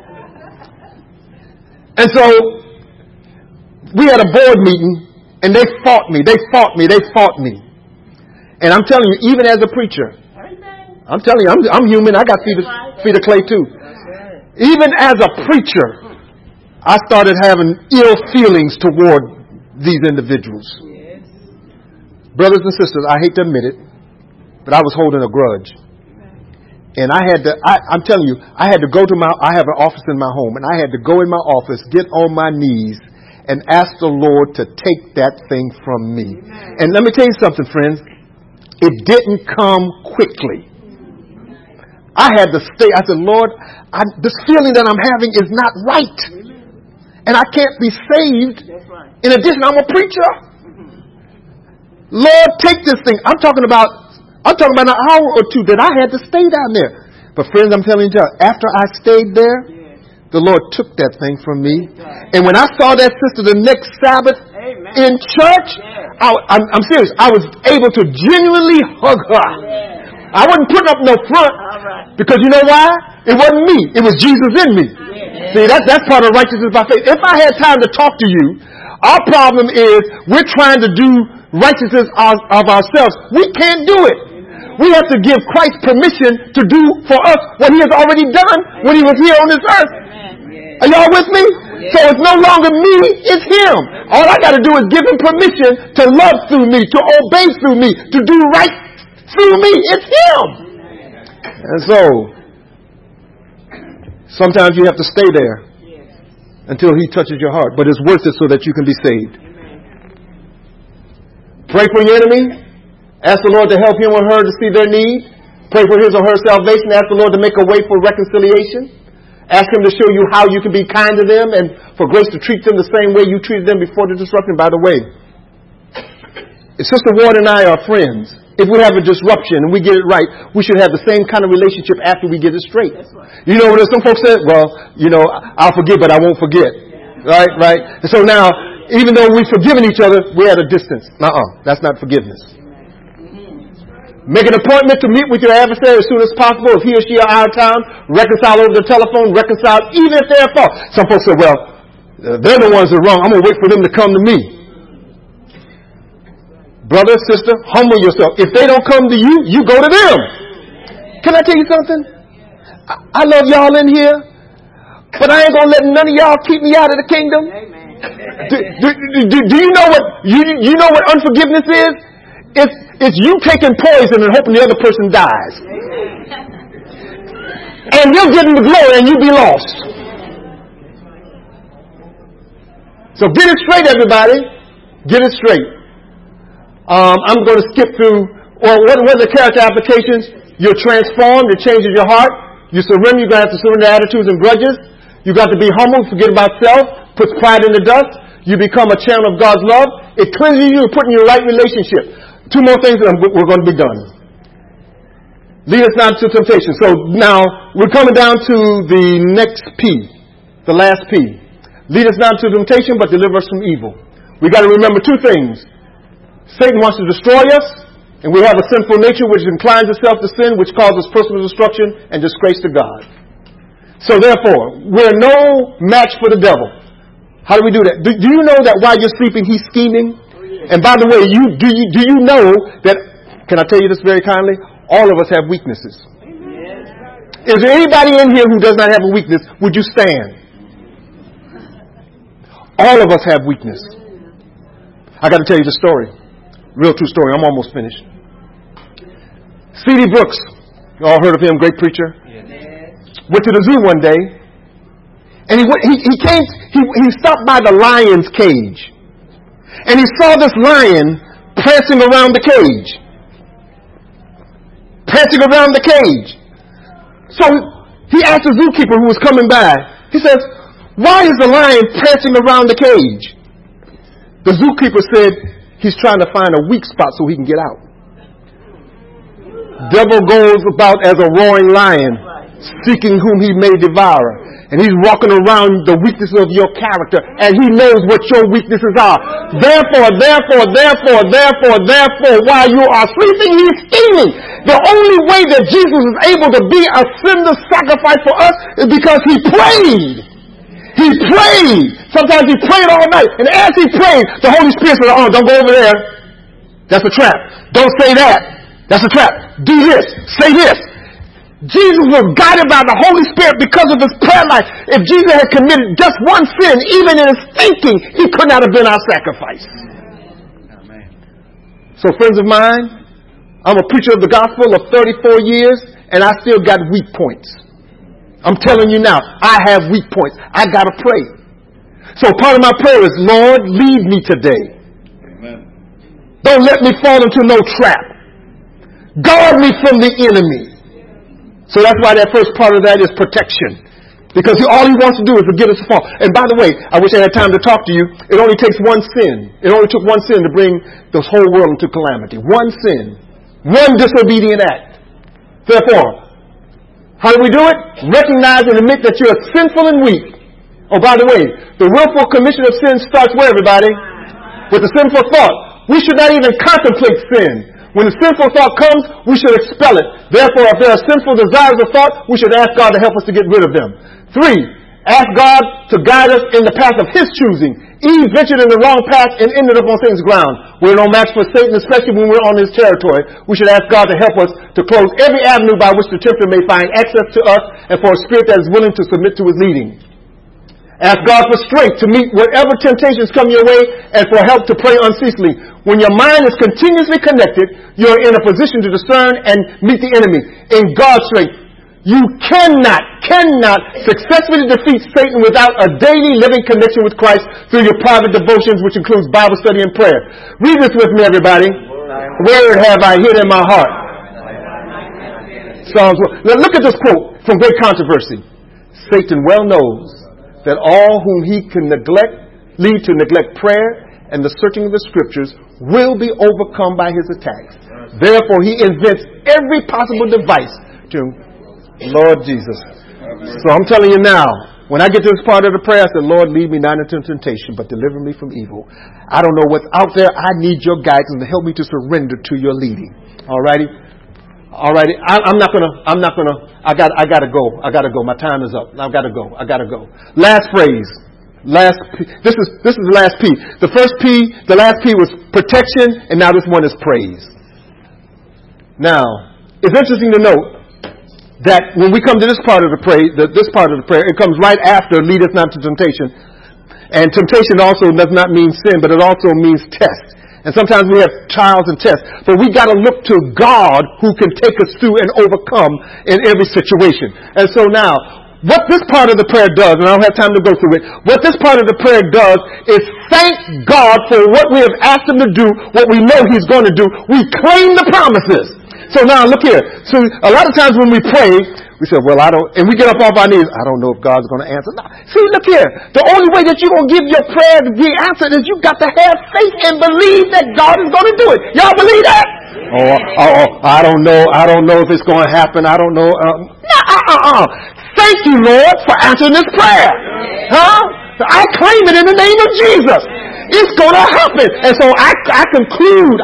And so we had a board meeting, and they fought me. And I'm telling you, even as a preacher, I'm telling you, I'm human. I got feet of clay too. Even as a preacher, I started having ill feelings toward these individuals. Brothers and sisters, I hate to admit it, but I was holding a grudge. And I'm telling you, I had to go to I have an office in my home, and I had to go in my office, get on my knees, and ask the Lord to take that thing from me. And let me tell you something, friends. It didn't come quickly. I had to stay. I said, Lord, this feeling that I'm having is not right. And I can't be saved. In addition, I'm a preacher. Lord, take this thing. I'm talking about an hour or two that I had to stay down there. But friends, I'm telling you, after I stayed there, the Lord took that thing from me. And when I saw that sister the next Sabbath in church, I'm serious. I was able to genuinely hug her. I wasn't putting up no front because you know why? It wasn't me. It was Jesus in me. See, that's part of righteousness by faith. If I had time to talk to you, our problem is we're trying to do righteousness of ourselves. We can't do it. We have to give Christ permission to do for us what He has already done when He was here on this earth. Are y'all with me? So it's no longer me, it's Him. All I got to do is give Him permission to love through me, to obey through me, to do right through me. It's Him. And so, sometimes you have to stay there until He touches your heart. But it's worth it so that you can be saved. Pray for your enemy. Ask the Lord to help him or her to see their need. Pray for his or her salvation. Ask the Lord to make a way for reconciliation. Ask Him to show you how you can be kind to them and for grace to treat them the same way you treated them before the disruption. By the way, Sister Ward and I are friends. If we have a disruption and we get it right, we should have the same kind of relationship after we get it straight. You know what some folks say? Well, I'll forgive, but I won't forget. Right? And so now, even though we've forgiven each other, we're at a distance. That's not forgiveness. Make an appointment to meet with your adversary as soon as possible. If he or she are out of town, reconcile over the telephone, reconcile even if they're at fault. Some folks say, well, they're the ones that are wrong. I'm going to wait for them to come to me. Brother, sister, humble yourself. If they don't come to you, you go to them. Can I tell you something? I love y'all in here, but I ain't going to let none of y'all keep me out of the kingdom. Do you know what unforgiveness is? It's you taking poison and hoping the other person dies. And you're getting the glory and you be lost. So get it straight, everybody. Get it straight. I'm going to skip through, what are the character applications? You're transformed. It changes your heart. You surrender. You're going to have to surrender attitudes and grudges. You got to be humble. Forget about self. Puts pride in the dust. You become a channel of God's love. It cleanses you and puts in your right relationship. 2 more things and we're going to be done. Lead us not into temptation. So now we're coming down to the next P, the last P. Lead us not into temptation, but deliver us from evil. We got to remember 2 things. Satan wants to destroy us, and we have a sinful nature which inclines itself to sin, which causes personal destruction and disgrace to God. So therefore, we're no match for the devil. How do we do that? Do you know that while you're sleeping, he's scheming? And by the way, do you know that, can I tell you this very kindly? All of us have weaknesses. Is there anybody in here who does not have a weakness? Would you stand? All of us have weakness. I got to tell you the story. Real true story. I'm almost finished. C.D. Brooks. You all heard of him, great preacher. Went to the zoo one day. And he stopped by the lion's cage. And he saw this lion prancing around the cage. So he asked the zookeeper who was coming by, he says, why is the lion prancing around the cage? The zookeeper said, He's trying to find a weak spot so he can get out. Devil goes about as a roaring lion, seeking whom he may devour. And he's walking around the weaknesses of your character, and he knows what your weaknesses are. Therefore, while you are sleeping, he's scheming. The only way that Jesus is able to be a sinless sacrifice for us is because he prayed. He prayed. Sometimes he prayed all night. And as he prayed, the Holy Spirit said, oh, don't go over there. That's a trap. Don't say that. That's a trap. Do this. Say this. Jesus was guided by the Holy Spirit because of his prayer life. If Jesus had committed just one sin, even in his thinking, he could not have been our sacrifice. Amen. So friends of mine, I'm a preacher of the gospel of 34 years, and I still got weak points. I'm telling you now, I have weak points. I got to pray. So part of my prayer is, Lord, lead me today. Amen. Don't let me fall into no trap. Guard me from the enemy. So that's why that first part of that is protection. Because all he wants to do is to get us to fall. And by the way, I wish I had time to talk to you. It only takes one sin. It only took one sin to bring this whole world into calamity. One sin. One disobedient act. Therefore, how do we do it? Recognize and admit that you're sinful and weak. Oh, by the way, the willful commission of sin starts where, everybody? With the sinful thought. We should not even contemplate sin. When the sinful thought comes, we should expel it. Therefore, if there are sinful desires of thought, we should ask God to help us to get rid of them. 3, ask God to guide us in the path of his choosing. Eve ventured in the wrong path and ended up on Satan's ground. We're no match for Satan, especially when we're on his territory. We should ask God to help us to close every avenue by which the tempter may find access to us, and for a spirit that is willing to submit to his leading. Ask God for strength to meet whatever temptations come your way, and for help to pray unceasingly. When your mind is continuously connected, you're in a position to discern and meet the enemy. In God's strength, you cannot successfully defeat Satan without a daily living connection with Christ through your private devotions, which includes Bible study and prayer. Read this with me, everybody. Word have I hid in my heart. Psalms 1. Now look at this quote from Great Controversy. Satan well knows that all whom he can lead to neglect prayer and the searching of the scriptures will be overcome by his attacks. Therefore, he invents every possible device to Lord Jesus. So I'm telling you now, when I get to this part of the prayer, I said, Lord, lead me not into temptation, but deliver me from evil. I don't know what's out there. I need your guidance to help me to surrender to your leading. Alrighty? I gotta go. My time is up. I gotta go. Last phrase. This is the last P. The first P, the last P was protection, and now this one is praise. Now, it's interesting to note that when we come to this part of the prayer, it comes right after lead us not to temptation. And temptation also does not mean sin, but it also means test. And sometimes we have trials and tests. But we got to look to God who can take us through and overcome in every situation. And so now, what this part of the prayer does, and I don't have time to go through it, what this part of the prayer does is thank God for what we have asked him to do, what we know he's going to do. We claim the promises. So now look here. So a lot of times when we pray, we say, well, and we get up off our knees, I don't know if God's going to answer. No. See, look here. The only way that you're going to give your prayer to be answered is you got to have faith and believe that God is going to do it. Y'all believe that? I don't know if it's going to happen. I don't know. Thank you, Lord, for answering this prayer. I claim it in the name of Jesus. It's going to happen. And so I conclude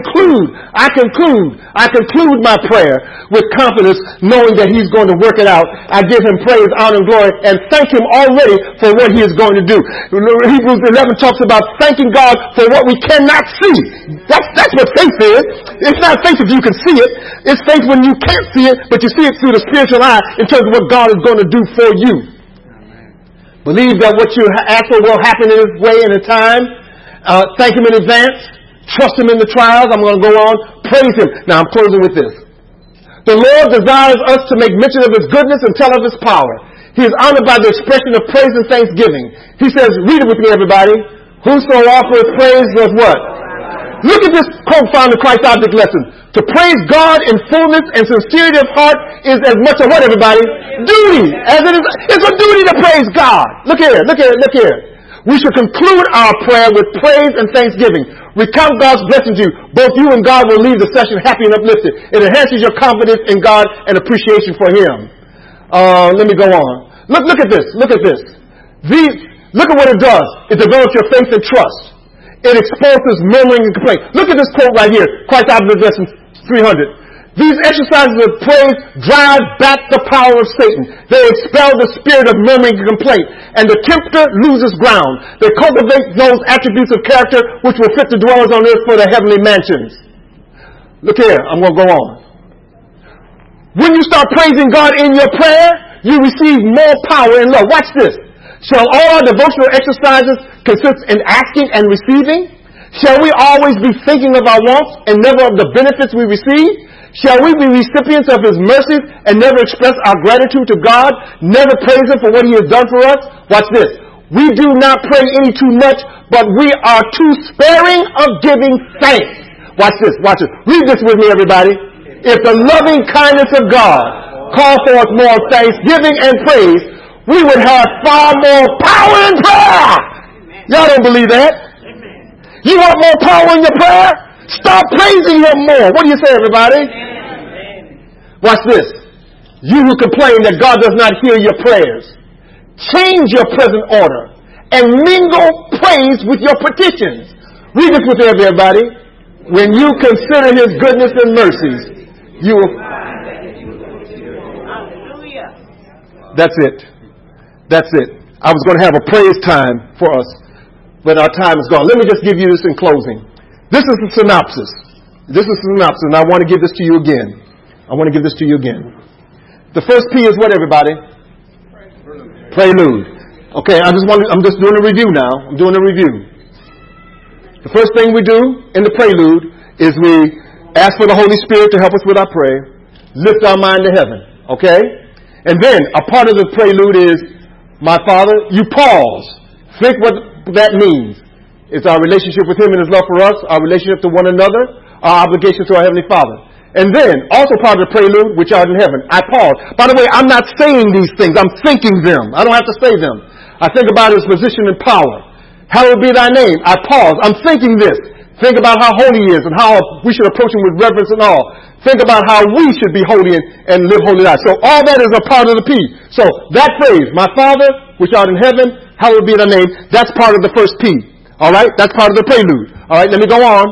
my prayer with confidence, knowing that he's going to work it out. I give him praise, honor, and glory, and thank him already for what he is going to do. Hebrews 11 talks about thanking God for what we cannot see. That's what faith is. It's not faith if you can see it. It's faith when you can't see it, but you see it through the spiritual eye in terms of what God is going to do for you. Believe that what you ask for will happen in his way and in time. Thank him in advance. Trust him in the trials. I'm going to go on. Praise him. Now I'm closing with this. The Lord desires us to make mention of his goodness and tell of his power. He is honored by the expression of praise and thanksgiving. He says, read it with me, everybody. Whoso offereth praise does what? Look at this quote found in Christ's object lesson. To praise God in fullness and sincerity of heart is as much a what, everybody? Duty. As it is, it's a duty to praise God. Look here. We should conclude our prayer with praise and thanksgiving. Recount God's blessings to you. Both you and God will leave the session happy and uplifted. It enhances your confidence in God and appreciation for Him. Let me go on. Look at this. Look at this. Look at what it does. It develops your faith and trust. It exposes murmuring and complaint. Look at this quote right here. Christ out of the lesson 300. These exercises of praise drive back the power of Satan. They expel the spirit of murmuring and complaint, and the tempter loses ground. They cultivate those attributes of character which will fit the dwellers on earth for the heavenly mansions. Look here, I'm going to go on. When you start praising God in your prayer, you receive more power and love. Watch this. Shall all our devotional exercises consist in asking and receiving? Shall we always be thinking of our wants and never of the benefits we receive? Shall we be recipients of His mercies and never express our gratitude to God, never praise Him for what He has done for us? Watch this. We do not pray any too much, but we are too sparing of giving thanks. Watch this. Watch this. Read this with me, everybody. If the loving kindness of God called for us more thanksgiving and praise, we would have far more power in prayer. Y'all don't believe that? You want more power in your prayer? Start praising Him more. What do you say, everybody? Watch this. You who complain that God does not hear your prayers, change your present order and mingle praise with your petitions. Read this with everybody. When you consider His goodness and mercies, you will... That's it. That's it. I was going to have a praise time for us, but our time is gone. Let me just give you this in closing. This is the synopsis. This is the synopsis, and I want to give this to you again. The first P is what, everybody? Prelude. Okay, I'm just doing a review now. I'm doing a review. The first thing we do in the prelude is we ask for the Holy Spirit to help us with our prayer, lift our mind to heaven. Okay? And then a part of the prelude is, my Father, you pause. Think what that means. It's our relationship with Him and His love for us, our relationship to one another, our obligation to our Heavenly Father. And then, also part of the prelude, which art in heaven, I pause. By the way, I'm not saying these things. I'm thinking them. I don't have to say them. I think about His position and power. Hallowed be Thy name. I pause. I'm thinking this. Think about how holy He is and how we should approach Him with reverence and awe. Think about how we should be holy and live holy lives. So all that is a part of the P. So that phrase, my Father, which art in heaven, hallowed be Thy name, that's part of the first P. All right? That's part of the prelude. All right, let me go on.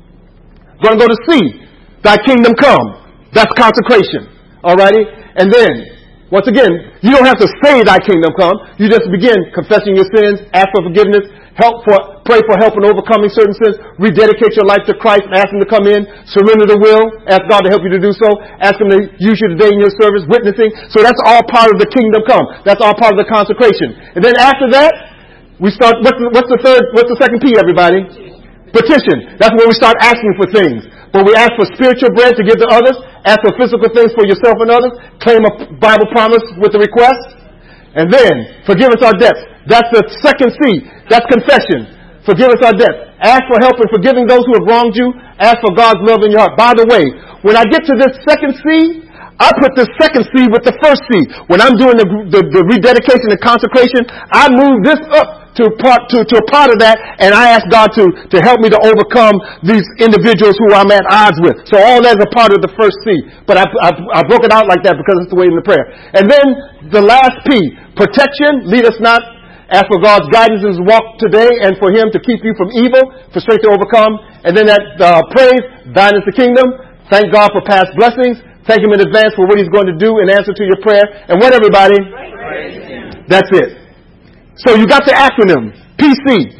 I'm going to go to C. Thy kingdom come. That's consecration. All righty? And then, once again, you don't have to say thy kingdom come. You just begin confessing your sins, ask for forgiveness, pray for help in overcoming certain sins, rededicate your life to Christ and ask Him to come in, surrender the will, ask God to help you to do so, ask Him to use you today in your service, witnessing. So that's all part of the kingdom come. That's all part of the consecration. And then after that, we start, what's the second P, everybody? Petition. That's where we start asking for things. But we ask for spiritual bread to give to others, ask for physical things for yourself and others, claim a Bible promise with the request, and then forgive us our debts. That's the second C. That's confession. Forgive us our debts. Ask for help in forgiving those who have wronged you. Ask for God's love in your heart. By the way, when I get to this second C, I put the second C with the first C. When I'm doing the rededication and consecration, I move this up to a part of that, and I ask God to help me to overcome these individuals who I'm at odds with. So all that is a part of the first C. But I broke it out like that because it's the way in the prayer. And then the last P, protection, lead us not. Ask for God's guidance as we walk today and for Him to keep you from evil, for strength to overcome. And then that praise, thine is the kingdom. Thank God for past blessings. Thank Him in advance for what He's going to do in answer to your prayer. And what, everybody? Praise Him. That's it. So you got the acronym, PC.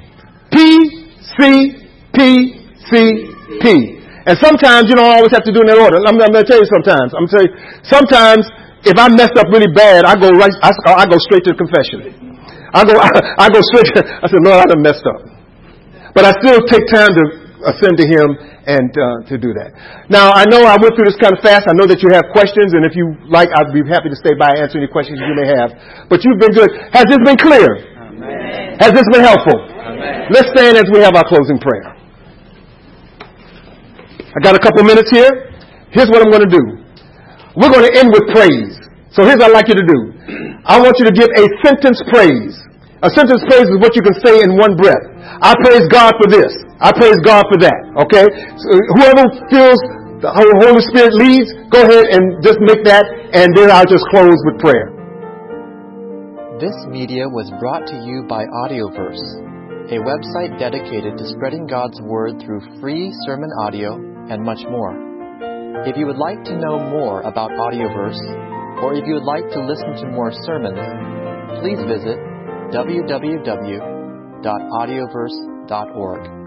P-C-P-C-P. And sometimes you don't always have to do it in that order. I'm going to tell you sometimes. Sometimes if I messed up really bad, I go straight to confession. I go straight to, I said, Lord, I done messed up. But I still take time to ascend to Him and to do that. Now, I know I went through this kind of fast. I know that you have questions, and if you like, I'd be happy to stay by and answer any questions you may have. But you've been good. Has this been clear? Amen. Has this been helpful? Amen. Let's stand as we have our closing prayer. I got a couple minutes here. Here's what I'm going to do. We're going to end with praise. So here's what I'd like you to do. I want you to give a sentence praise. A sentence praise is what you can say in one breath. I praise God for this. I praise God for that. Okay? So whoever feels the Holy Spirit leads, go ahead and just make that, and then I'll just close with prayer. This media was brought to you by Audioverse, a website dedicated to spreading God's Word through free sermon audio and much more. If you would like to know more about Audioverse, or if you would like to listen to more sermons, please visit www.audioverse.org.